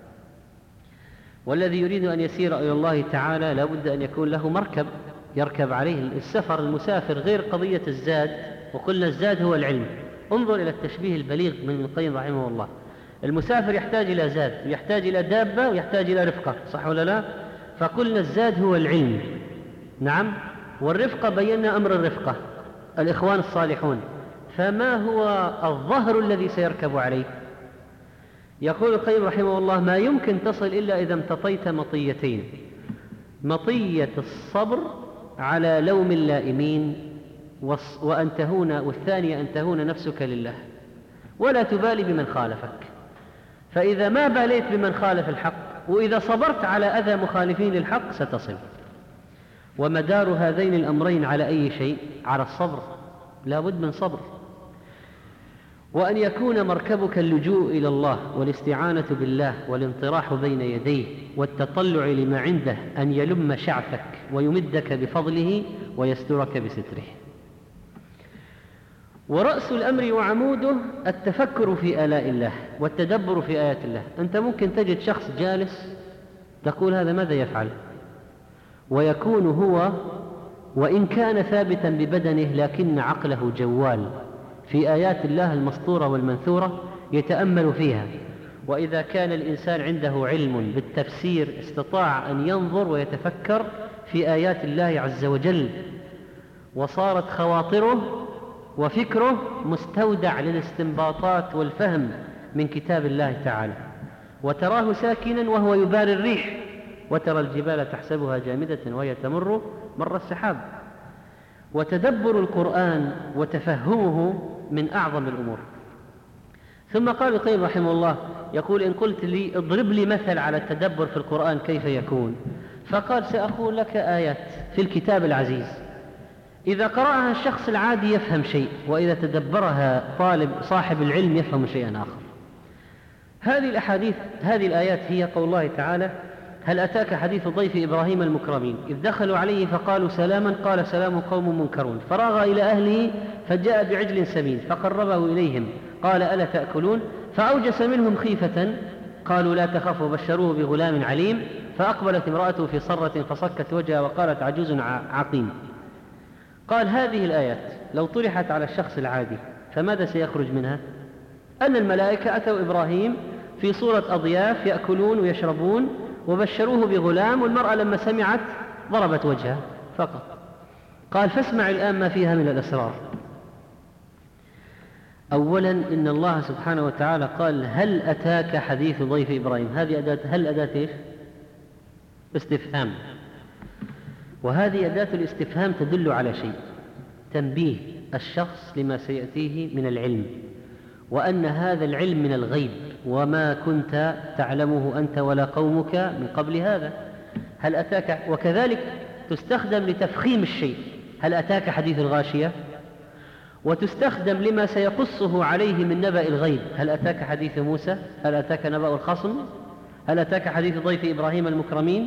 Speaker 1: والذي يريد أن يسير إلى الله تعالى لا بد أن يكون له مركب يركب عليه. السفر المسافر غير قضية الزاد، وقلنا الزاد هو العلم. انظر إلى التشبيه البليغ من ابن القيم رحمه الله. المسافر يحتاج إلى زاد ويحتاج إلى دابة ويحتاج إلى رفقة، صح ولا لا؟ فقلنا الزاد هو العلم، نعم، والرفقة بينا أمر الرفقة الإخوان الصالحون. فما هو الظهر الذي سيركب عليه؟ يقول القيم رحمه الله: ما يمكن تصل إلا إذا امتطيت مطيتين: مطية الصبر على لوم اللائمين، والثانية أن تهون نفسك لله ولا تبالي بمن خالفك. فإذا ما باليت بمن خالف الحق وإذا صبرت على أذى مخالفين للحق ستصل. ومدار هذين الأمرين على أي شيء؟ على الصبر، لا بد من صبر. وأن يكون مركبك اللجوء إلى الله والاستعانة بالله والانطراح بين يديه والتطلع لما عنده، أن يلم شعثك ويمدك بفضله ويسترك بستره. ورأس الأمر وعموده التفكر في آلاء الله والتدبر في آيات الله. أنت ممكن تجد شخص جالس تقول هذا ماذا يفعل، ويكون هو وإن كان ثابتا ببدنه لكن عقله جوال في آيات الله المسطورة والمنثورة يتأمل فيها. وإذا كان الإنسان عنده علم بالتفسير استطاع أن ينظر ويتفكر في آيات الله عز وجل، وصارت خواطره وفكره مستودع للاستنباطات والفهم من كتاب الله تعالى. وتراه ساكنا وهو يباري الريح، وترى الجبال تحسبها جامدة وهي تمر مر السحاب. وتدبر القرآن وتفهمه من أعظم الأمور. ثم قال القيم رحمه الله يقول: إن قلت لي اضرب لي مثل على التدبر في القرآن كيف يكون؟ فقال: سأقول لك آيات في الكتاب العزيز إذا قرأها الشخص العادي يفهم شيء، وإذا تدبرها صاحب العلم يفهم شيئا آخر. هذه الآيات هي قول الله تعالى: هل أتاك حديث ضيف إبراهيم المكرمين إذ دخلوا عليه فقالوا سلاما قال سلام قوم منكرون فراغ إلى أهله فجاء بعجل سمين فقربه إليهم قال ألا تأكلون فأوجس منهم خيفة قالوا لا تخف وبشروه بغلام عليم فأقبلت امرأته في صرة فصكت وجهها وقالت عجوز عقيم. قال: هذه الآيات لو طرحت على الشخص العادي فماذا سيخرج منها؟ أن الملائكة أتوا إبراهيم في صورة أضياف يأكلون ويشربون وبشروه بغلام، والمرأة لما سمعت ضربت وجهها فقط. قال: فاسمع الآن ما فيها من الأسرار. أولا إن الله سبحانه وتعالى قال: هل أتاك حديث ضيف إبراهيم. هذه أداة، هل أداة إيش؟ استفهام. وهذه أداة الاستفهام تدل على شيء: تنبيه الشخص لما سيأتيه من العلم، وأن هذا العلم من الغيب وما كنت تعلمه أنت ولا قومك من قبل هذا. هل أتاك، وكذلك تستخدم لتفخيم الشيء: هل أتاك حديث الغاشية، وتستخدم لما سيقصه عليه من نبأ الغيب: هل أتاك حديث موسى، هل أتاك نبأ الخصم، هل أتاك حديث ضيف إبراهيم المكرمين.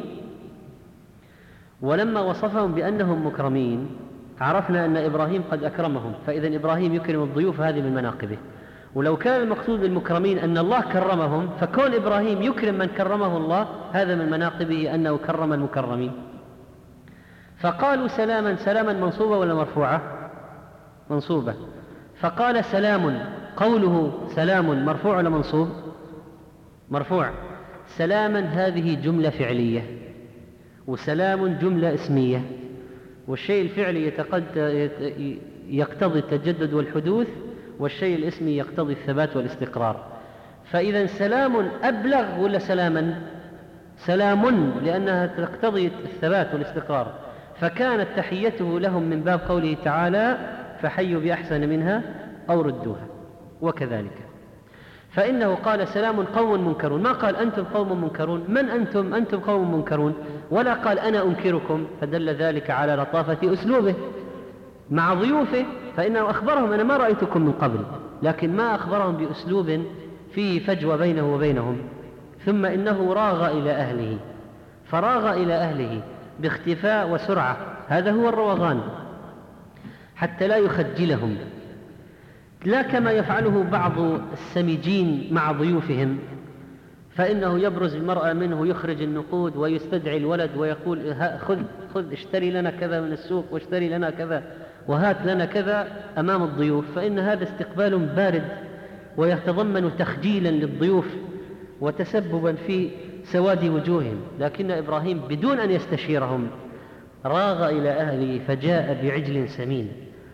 Speaker 1: ولما وصفهم بأنهم مكرمين عرفنا أن إبراهيم قد أكرمهم، فإذا إبراهيم يكرم الضيوف، هذه من مناقبه. ولو كان المقصود بالمكرمين أن الله كرمهم، فكون إبراهيم يكرم من كرمه الله هذا من مناقبه أنه كرم المكرمين. فقالوا سلاما. سلاما منصوبة ولا مرفوعة؟ منصوبة. فقال سلام، قوله سلام مرفوع ولا منصوب؟ مرفوع. سلاما هذه جملة فعلية، وسلام جملة اسمية، والشيء الفعلي يقتضي التجدد والحدوث، والشيء الاسمي يقتضي الثبات والاستقرار. فإذا سلام أبلغ ولا سلاما؟ سلام، لأنها تقتضي الثبات والاستقرار، فكانت تحيته لهم من باب قوله تعالى: فحيوا بأحسن منها أو ردوها. وكذلك فإنه قال سلام قوم منكرون، ما قال أنتم قوم منكرون، من أنتم؟ أنتم قوم منكرون، ولا قال أنا أنكركم، فدل ذلك على لطافة أسلوبه مع ضيوفه، فإنه أخبرهم أنا ما رأيتكم من قبل، لكن ما أخبرهم بأسلوب فيه فجوة بينه وبينهم. ثم إنه راغ إلى أهله، فراغ إلى أهله باختفاء وسرعة، هذا هو الروغان، حتى لا يخجلهم، لا كما يفعله بعض السمجين مع ضيوفهم، فإنه يبرز المرأة منه يخرج النقود ويستدعي الولد ويقول خذ اشتري لنا كذا من السوق واشتري لنا كذا وهات لنا كذا أمام الضيوف، فإن هذا استقبال بارد ويتضمن تخجيلا للضيوف وتسببا في سواد وجوههم. لكن إبراهيم بدون أن يستشيرهم راغ إلى أهله فجاء بعجل سمين،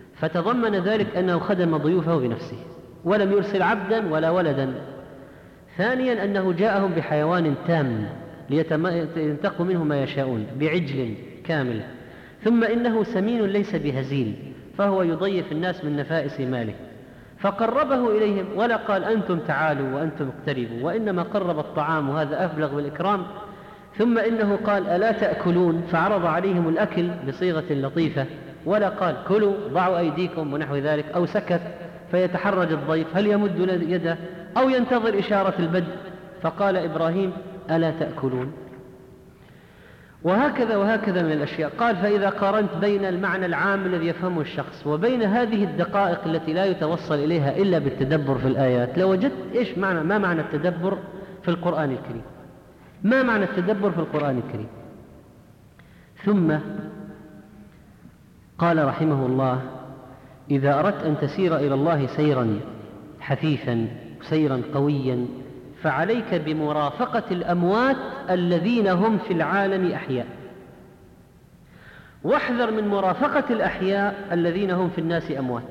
Speaker 1: فتضمن ذلك أنه خدم ضيوفه بنفسه ولم يرسل عبدا ولا ولدا. ثانيا أنه جاءهم بحيوان تام لينتقوا منه ما يشاءون بعجل كامل. ثم إنه سمين ليس بهزيل، فهو يضيف الناس من نفائس ماله، فقربه إليهم ولا قال أنتم تعالوا وأنتم اقتربوا، وإنما قرب الطعام، وهذا أبلغ بالإكرام. ثم إنه قال ألا تأكلون، فعرض عليهم الأكل بصيغة لطيفة، ولا قال كلوا ضعوا أيديكم ونحو ذلك، أو سكت فيتحرج الضيف هل يمد يده أو ينتظر إشارة البدء، فقال إبراهيم ألا تأكلون. وهكذا وهكذا من الأشياء. قال فإذا قارنت بين المعنى العام الذي يفهمه الشخص وبين هذه الدقائق التي لا يتوصل إليها إلا بالتدبر في الآيات، لوجدت ما معنى التدبر في القرآن الكريم، ما معنى التدبر في القرآن الكريم. ثم قال رحمه الله إذا أردت أن تسير إلى الله سيرا حثيثا سيرا قويا فعليك بمرافقة الأموات الذين هم في العالم أحياء، واحذر من مرافقة الأحياء الذين هم في الناس أموات.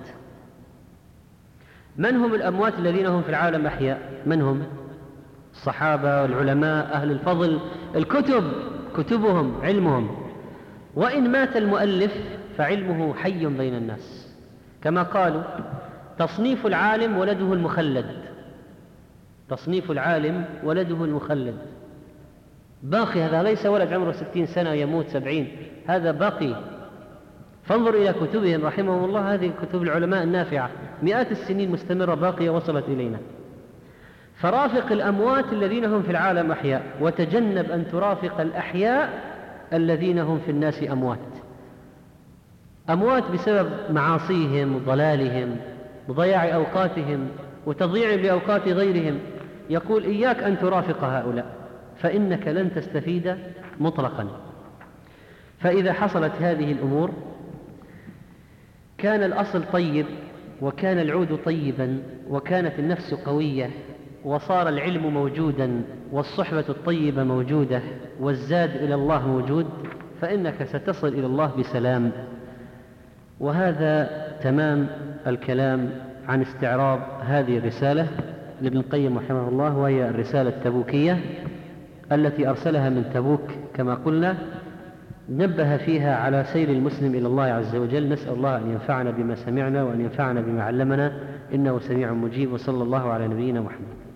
Speaker 1: من هم الأموات الذين هم في العالم أحياء؟ من هم؟ الصحابة والعلماء أهل الفضل، كتبهم علمهم. وإن مات المؤلف فعلمه حي بين الناس، كما قالوا تصنيف العالم ولده المخلد، تصنيف العالم ولده المخلد باقي، هذا ليس ولد عمره 60 سنة يموت 70، هذا باقي. فانظر إلى كتبهم رحمهم الله، هذه كتب العلماء النافعة مئات السنين مستمرة باقية وصلت إلينا. فرافق الأموات الذين هم في العالم أحياء، وتجنب أن ترافق الأحياء الذين هم في الناس أموات بسبب معاصيهم وضلالهم وضياع أوقاتهم وتضييع لأوقات غيرهم. يقول إياك أن ترافق هؤلاء فإنك لن تستفيد مطلقا. فإذا حصلت هذه الأمور كان الأصل طيب، وكان العود طيبا، وكانت النفس قوية، وصار العلم موجودا، والصحبة الطيبة موجودة، والزاد إلى الله موجود، فإنك ستصل إلى الله بسلام. وهذا تمام الكلام عن استعراض هذه الرسالة لابن القيم رحمه الله، وهي الرسالة التبوكية التي أرسلها من تبوك كما قلنا، نبه فيها على سير المسلم إلى الله عز وجل. نسأل الله أن ينفعنا بما سمعنا وأن ينفعنا بما علمنا، إنه سميع مجيب. وصلى الله على نبينا محمد.